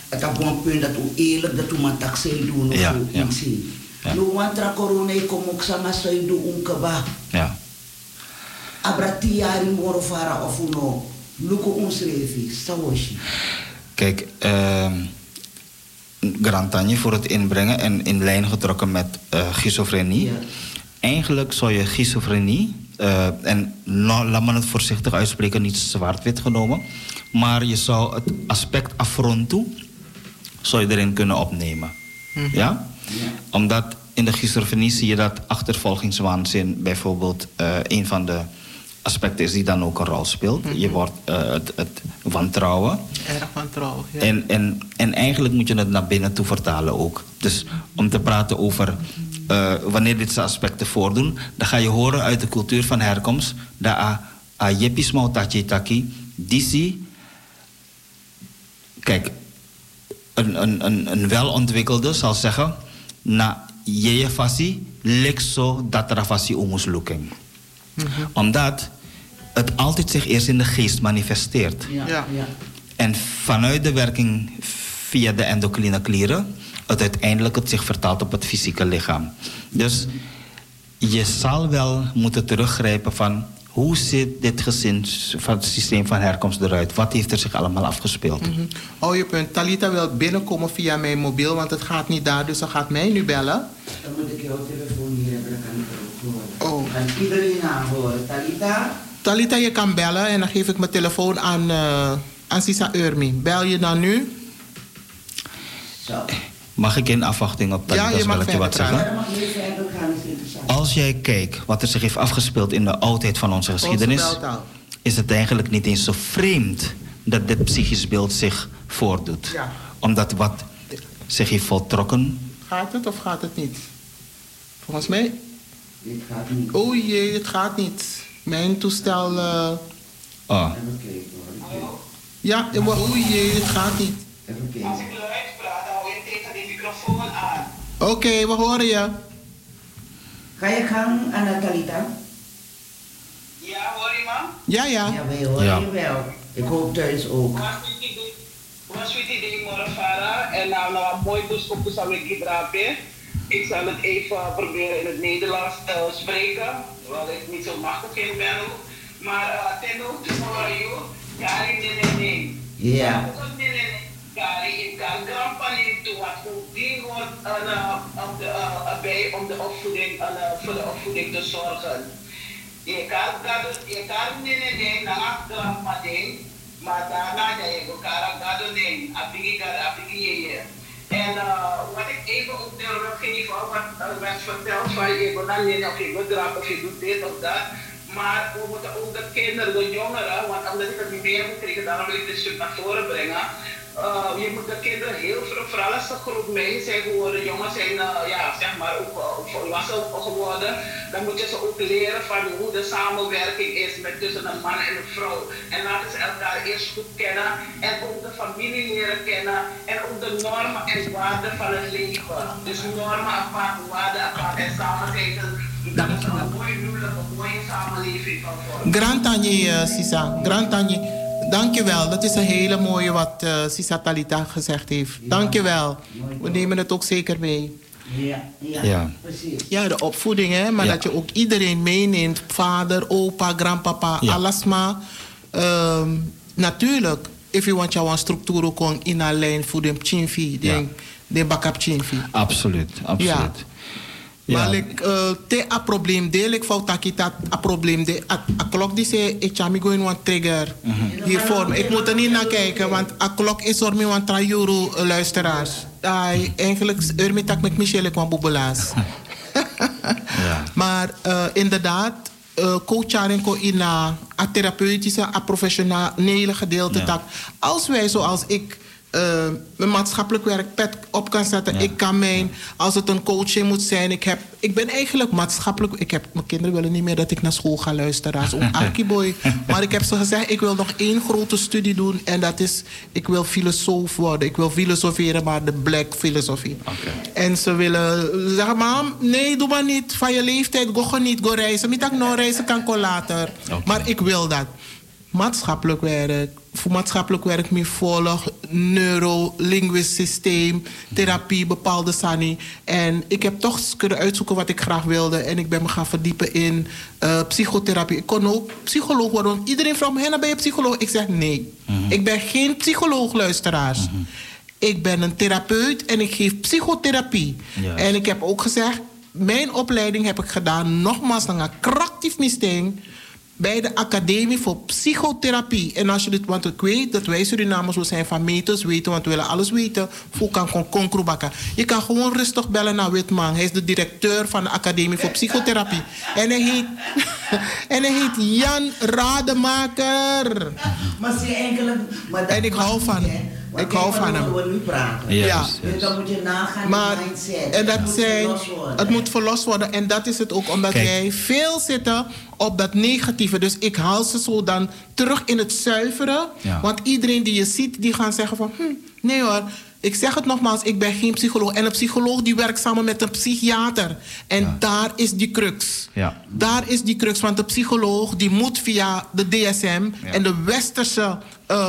Het is een punt dat we eerlijk dat we maar taxi doen of Ja, zo. ja. Ja. Nu want er corona kom ook sama zo doen unkaba. Ja. Abratiari morofara of uno. Luko ons revi. Sawoshi. Kijk, Grantanje voor het inbrengen en in lijn getrokken met schizofrenie. Ja. Eigenlijk zou je schizofrenie, en laat me het voorzichtig uitspreken, niet zwart-wit genomen, maar je zou het aspect affrontu zou je erin kunnen opnemen. Ja? Ja. Omdat in de schizofrenie zie je dat achtervolgingswaanzin bijvoorbeeld een van de aspecten is die dan ook een rol speelt. Je wordt het wantrouwen. Erg wantrouwen, ja. En eigenlijk moet je het naar binnen toe vertalen ook. Dus om te praten over wanneer dit soort aspecten voordoen, dan ga je horen uit de cultuur van herkomst dat a jepis mau tachi taki, disi. Kijk, een welontwikkelde zal zeggen, na je fasi, lekso dat fasi umus looking. Omdat het altijd zich eerst in de geest manifesteert. Ja. Ja. Ja. En vanuit de werking via de endocrine klieren, het uiteindelijk het zich vertaalt op het fysieke lichaam. Dus je zal wel moeten teruggrijpen van hoe zit dit systeem van herkomst eruit? Wat heeft er zich allemaal afgespeeld? Oh, je punt. Talita wil binnenkomen via mijn mobiel, want het gaat niet daar, dus ze gaat mij nu bellen. Dan moet ik jouw telefoon hier hebben, dan kan ik er ook horen. Oh. Kan iedereen aanhoren. Talita? Talita, je kan bellen en dan geef ik mijn telefoon aan Sisa Urmi. Bel je dan nu? Zo. Mag ik in afwachting op Ja, Talita's je mag belletje wat verder zeggen? Ja, dan mag je verder gaan, is interessant. Als jij kijkt wat er zich heeft afgespeeld in de oudheid van onze geschiedenis, Onze beltaal. is het eigenlijk niet eens zo vreemd dat dit psychisch beeld zich voordoet. Ja. Omdat wat zich heeft voltrokken. Gaat het of gaat het niet? Volgens mij. Dit gaat niet. Oh jee, het gaat niet. Mijn toestel. Oh, Even kijken hoor. Ja, oh jee, het gaat niet. Even kijken. Als ik luid praat, hou je tegen die microfoon aan. Oké, we horen je. Ga je gang, Anna Talita? Ja, hoor je man? Ja, ja. Ja, wij horen Ja. je wel. Ik hoop thuis ook. Was weet je ding morgen en nou een mooi toestel zal ik hier. Ik zal het even proberen in het Nederlands te spreken, hoewel ik niet zo machtig in ben. Maar ten ook voor jou, Gary nee. Ja. Gary in Grandpa neemt toe wat goed ding wordt om de opvoeding, voor de opvoeding te zorgen. Je kan nee na Grandpa ding, maar daarna je elkaar ding, abigi. En wat ik even ook wil geven, wat werd verteld van je dan niet of je bedraagt of je doet dit of dat. Maar we moeten ook de kinderen, de jongeren, want omdat ik het niet meer moet krijgen, daarom wil ik dit stuk naar voren brengen. Je moet de kinderen heel veel, vooral als ze groep mee zijn geworden, jongens zijn zeg maar ook volwassen geworden, dan moet je ze ook leren van hoe de samenwerking is tussen een man en een vrouw. En laten ze elkaar eerst goed kennen en ook de familie leren kennen en ook de normen en waarden van het leven. Dus normen apart, waarden apart en samen kijken. Dat is een mooi huwelijk, een mooie samenleving van vormen. Grantanje, Sisa. Grantanje. Dankjewel. Dat is een hele mooie wat Sisa Talita gezegd heeft. Dankjewel. We nemen het ook zeker mee. Ja. Precies. Ja, de opvoeding, hè. Maar Ja. dat je ook iedereen meeneemt. Vader, opa, grandpapa, Ja. alasma. Natuurlijk, if you want jouw structuur ook in een lijn voor de chinfi, de backup chinfi. Absoluut. Ja. Maar te a probleem deel ik fout dat a probleem de a klok die zei ik ga me gewoon een trigger hiervoor. Ik moet er niet naar kijken, want a klok is er me een trajuru luisteraars. Eigenlijk urmitak met Michelle kwam boebelaas. Ja. Maar inderdaad, coacharenko in a therapeutische, a professionele gedeelte. Ja. Als wij zoals ik mijn maatschappelijk werk pet op kan zetten. Ja. Ik kan als het een coaching moet zijn. Ik ben eigenlijk maatschappelijk. Mijn kinderen willen niet meer dat ik naar school ga luisteren als een arkieboy. Maar ik heb ze gezegd, ik wil nog 1 grote studie doen. En dat is, ik wil filosoof worden. Ik wil filosoferen, maar de black filosofie. Okay. En ze willen zeggen, mam, nee, doe maar niet. Van je leeftijd, go niet, go reizen. Niet dat ik nog reizen kan, kon later. Okay. Maar ik wil dat. maatschappelijk werk. Voor maatschappelijk werk me volg neurolinguistisch systeem, therapie, bepaalde sani. En ik heb toch kunnen uitzoeken wat ik graag wilde. En ik ben me gaan verdiepen in psychotherapie. Ik kon ook psycholoog worden. Want iedereen vraagt me, Henna, ben je psycholoog? Ik zeg nee. Ik ben geen psycholoog, luisteraars. Ik ben een therapeut en ik geef psychotherapie. Yes. En ik heb ook gezegd, mijn opleiding heb ik gedaan, nogmaals, naar een krachtig misting bij de Academie voor Psychotherapie. En als je dit, want ik weet dat wij Surinamers, we zijn van meters weten, want we willen alles weten. Hoe kan konkroebakken? Je kan gewoon rustig bellen naar Witman. Hij is de directeur van de Academie voor Psychotherapie. En hij heet Jan Rademaker. Maar zie eigenlijk... En ik hou van hem. Ik hou van hem. We nu praten. Ja. Dus dan moet je nagaan maar, de mindset. En het moet verlost worden. En dat is het ook, omdat wij veel zitten op dat negatieve. Dus ik haal ze zo dan terug in het zuiveren. Ja. Want iedereen die je ziet, die gaan zeggen van... nee hoor, ik zeg het nogmaals, ik ben geen psycholoog. En een psycholoog die werkt samen met een psychiater. En daar is die crux. Ja. Daar is die crux, want de psycholoog die moet via de DSM en de westerse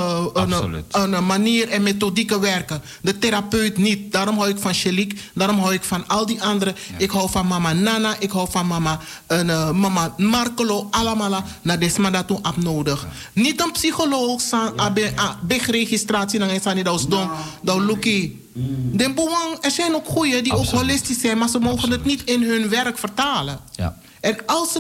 een manier en methodieken werken. De therapeut niet. Daarom hou ik van Shelik, daarom hou ik van al die anderen. Ja. Ik hou van mama Nana, ik hou van mama Markelo, allemaal naar desma dat toen nodig. Ja. Niet een psycholoog, big registratie, dan is dat niet dat lucky. Er zijn ook goeie die ook holistisch zijn, maar ze mogen het niet in hun werk vertalen. Ja. En als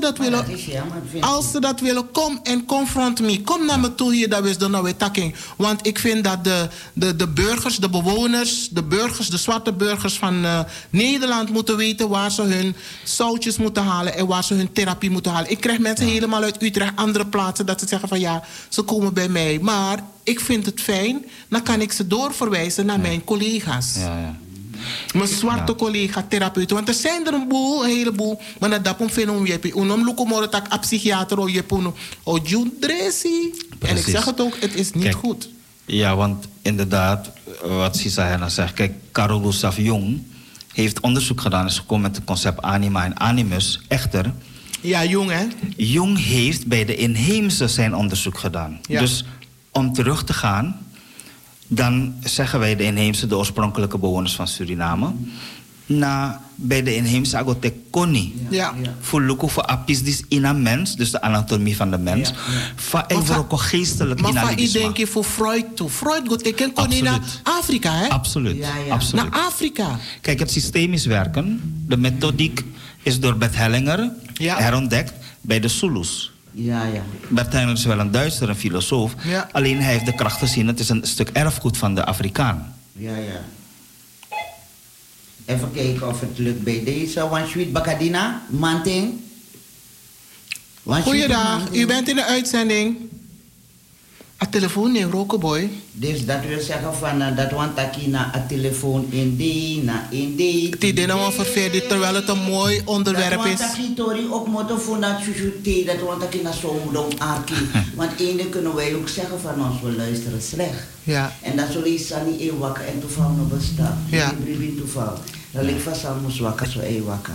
ze dat willen, kom en confront me. Kom naar me toe hier, dat is de nauwe takking. Want ik vind dat de burgers, de bewoners, de zwarte burgers van Nederland moeten weten waar ze hun zoutjes moeten halen en waar ze hun therapie moeten halen. Ik krijg mensen helemaal uit Utrecht, andere plaatsen, dat ze zeggen van ja, ze komen bij mij. Maar ik vind het fijn, dan kan ik ze doorverwijzen naar mijn collega's. Ja. Mijn zwarte collega therapeuten. Want er zijn er een heleboel. Maar dat is een je hebt een locomotor, een psychiater, je hebt een dressie. En ik zeg het ook, het is niet goed. Ja, want inderdaad, wat Sisa zegt. Kijk, Carl Gustav Jung heeft onderzoek gedaan. Is gekomen met het concept anima en animus. Echter... Ja, Jung hè? Jung heeft bij de inheemse zijn onderzoek gedaan. Ja. Dus om terug te gaan... Dan zeggen wij de inheemse, de oorspronkelijke bewoners van Suriname. Bij de inheemse agotek koni. Voor lukken voor apis in een mens, dus de anatomie van de mens. Van ook geestelijk in een maar ik denk je voor Freud toe. Freud gaat teken koni naar Afrika, hè? Absoluut. Absoluut. Naar Afrika. Kijk, het systemisch werken, de methodiek is door Bert Hellinger herontdekt bij de Zulus. Ja. Bert Hellinger is wel een Duitser, een filosoof. Ja. Alleen hij heeft de kracht gezien. Het is een stuk erfgoed van de Afrikaan. Ja. Even kijken of het lukt bij deze. Wanshuit Bakadina, Manting. Goeiedag, u bent in de uitzending. A telefoon in Rokenboy. Dus dat wil zeggen van dat wantakina a telefoon in die. Die dingen we vervelden terwijl het een mooi onderwerp is. Dat wantakina ook moeten voor dat chuchute dat wantakina zo moet arki. Want één kunnen wij ook zeggen van ons we luisteren slecht. Ja. En dat zullen je sani e wakker en toeval nog bestaan. Ja. Geen toeval. Dat ligt vast aan ons wakker zo e wakker.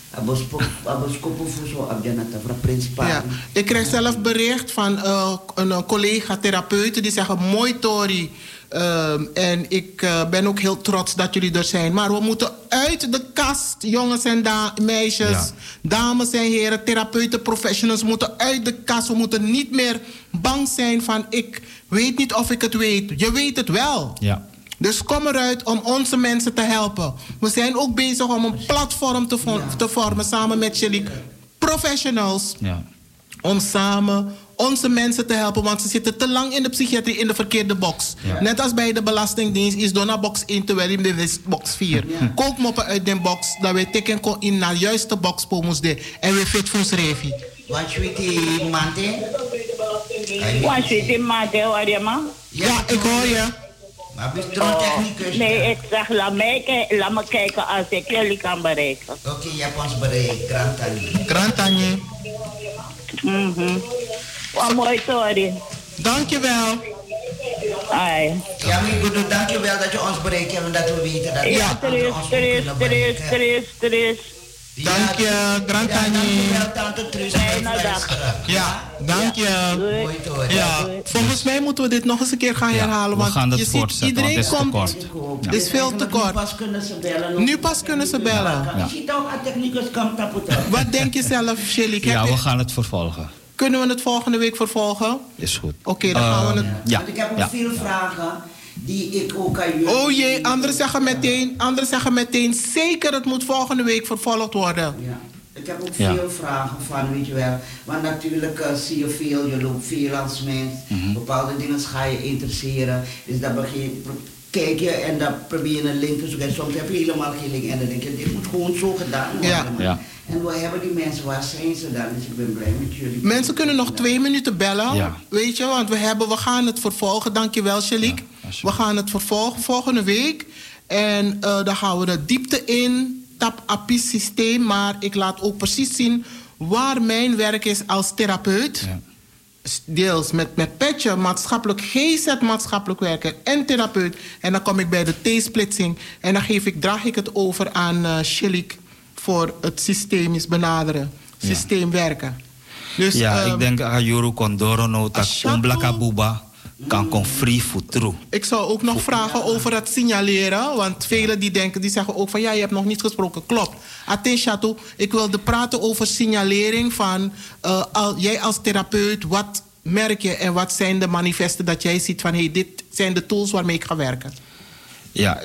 Ja. Ik krijg zelf bericht van een collega-therapeut die zeggen mooi Tori. En ik ben ook heel trots dat jullie er zijn. Maar we moeten uit de kast, jongens en meisjes, dames en heren, therapeuten, professionals moeten uit de kast. We moeten niet meer bang zijn van ik weet niet of ik het weet. Je weet het wel. Ja. Dus kom eruit om onze mensen te helpen. We zijn ook bezig om een platform te vormen samen met jullie professionals. Ja. Om samen onze mensen te helpen, want ze zitten te lang in de psychiatrie in de verkeerde box. Ja. Net als bij de Belastingdienst is door naar box 1 terwijl in de box 4. Ja. Kookmoppen uit de box, dat we teken in naar juiste box pomos de en we fit voor schrijven. Wat weet je, Mante? Wat weet je, Mante, hoor je man? Ja, ik hoor je. Nee, ik zeg, laat me kijken als ik jullie kan bereiken. Oké, je hebt ons bereikt. Grantanje. Wat mooi, sorry. Dankjewel. Ai. Ja, maar ik bedoel, dankjewel dat je ons bereikt hebt en dat we weten dat ja, Dank je, Grantani. Dankjewel, tante Truus. Fijne dag. Ja, dank je. Doei. Mooi te horen. Ja, volgens mij moeten we dit nog eens een keer gaan herhalen. we Want gaan het je ziet, voortzetten, want iedereen het is te komt. kort. Ik ook. Het is veel te kort. Nu pas kunnen ze bellen. Nu pas kunnen ze bellen. Je ziet ook aan technicus komt taputa. Wat denk je zelf, Shelly? Ja, we gaan het vervolgen. Kunnen we het volgende week vervolgen? Is goed. Oké, dan gaan we het... Ja, Want ik heb ook ja. veel vragen die ik ook aan jullie... Oh jee, anderen zeggen meteen zeker het moet volgende week vervolgd worden. Ja. Ik heb ook Ja. veel vragen van, weet je wel. Want natuurlijk zie je veel, je loopt veel als mens. Bepaalde dingen ga je interesseren. Dus dan kijk je en dan probeer je een link te zoeken. En soms heb je helemaal geen link. En dan denk je, dit moet gewoon zo gedaan worden. Ja. man. Ja. En we hebben die mensen, waar zijn ze dan? Dus ik ben blij met jullie. Mensen kunnen nog 2 minuten bellen. Ja. Weet je, want we gaan het vervolgen. Dankjewel, Shalik. Ja, alsjeblieft. we gaan het vervolgen volgende week. En dan gaan we de diepte in. TAP-APIS systeem. Maar ik laat ook precies zien waar mijn werk is als therapeut. Ja. Deels met petje, maatschappelijk, GZ maatschappelijk werker en therapeut. En dan kom ik bij de T-splitsing. En dan draag ik het over aan Shalik voor het systemisch benaderen. Systeemwerken. Dus, Ja, ik denk dat Juru Kondoro no tak Ashato. umblaka buba kan kon free futru. Ik zou ook nog vragen over het signaleren. Want velen die zeggen ook van ja, je hebt nog niet gesproken. Klopt. Attention, ik wilde praten over signalering van jij als therapeut, wat merk je en wat zijn de manifesten dat jij ziet van hey, dit zijn de tools waarmee ik ga werken. Ja,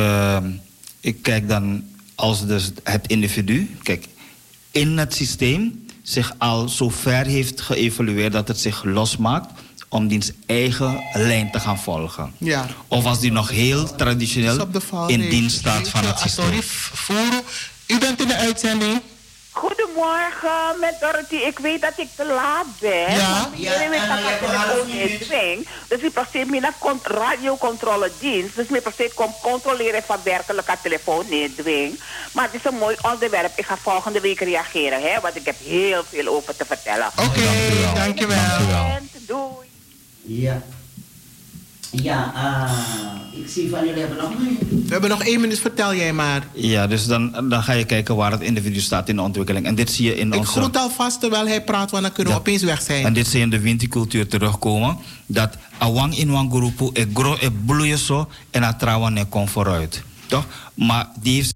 ik kijk dan als dus het individu, kijk, in het systeem zich al zo ver heeft geëvalueerd dat het zich losmaakt om diens eigen lijn te gaan volgen. Ja. Of als die nog heel Dus traditioneel op de valreep. in dienst staat van het systeem. Sorry, Furu, u bent in de uitzending. Goedemorgen, met Dorothy. Ik weet dat ik te laat ben. Ja. Want iedereen weet dat ik telefoon in dwing. Dus ik passeer me naar radiocontroledienst. Dus ik passeer kom controleren van werkelijke telefoon in dwing. Maar het is een mooi onderwerp. Ik ga volgende week reageren, hè, want ik heb heel veel over te vertellen. Oké, dankjewel. Doei. Ja. Ja, ik zie van jullie hebben nog... We hebben nog 1 minuut, vertel jij maar. Ja, dus dan ga je kijken waar het individu staat in de ontwikkeling. En dit zie je in Ik onze... groet alvast terwijl hij praat, want dan kunnen we opeens weg zijn. En dit zie je in de winticultuur terugkomen. Dat awang in wang groepu, e gro e bloeien zo en a trouwen e kom vooruit. Toch? Maar die heeft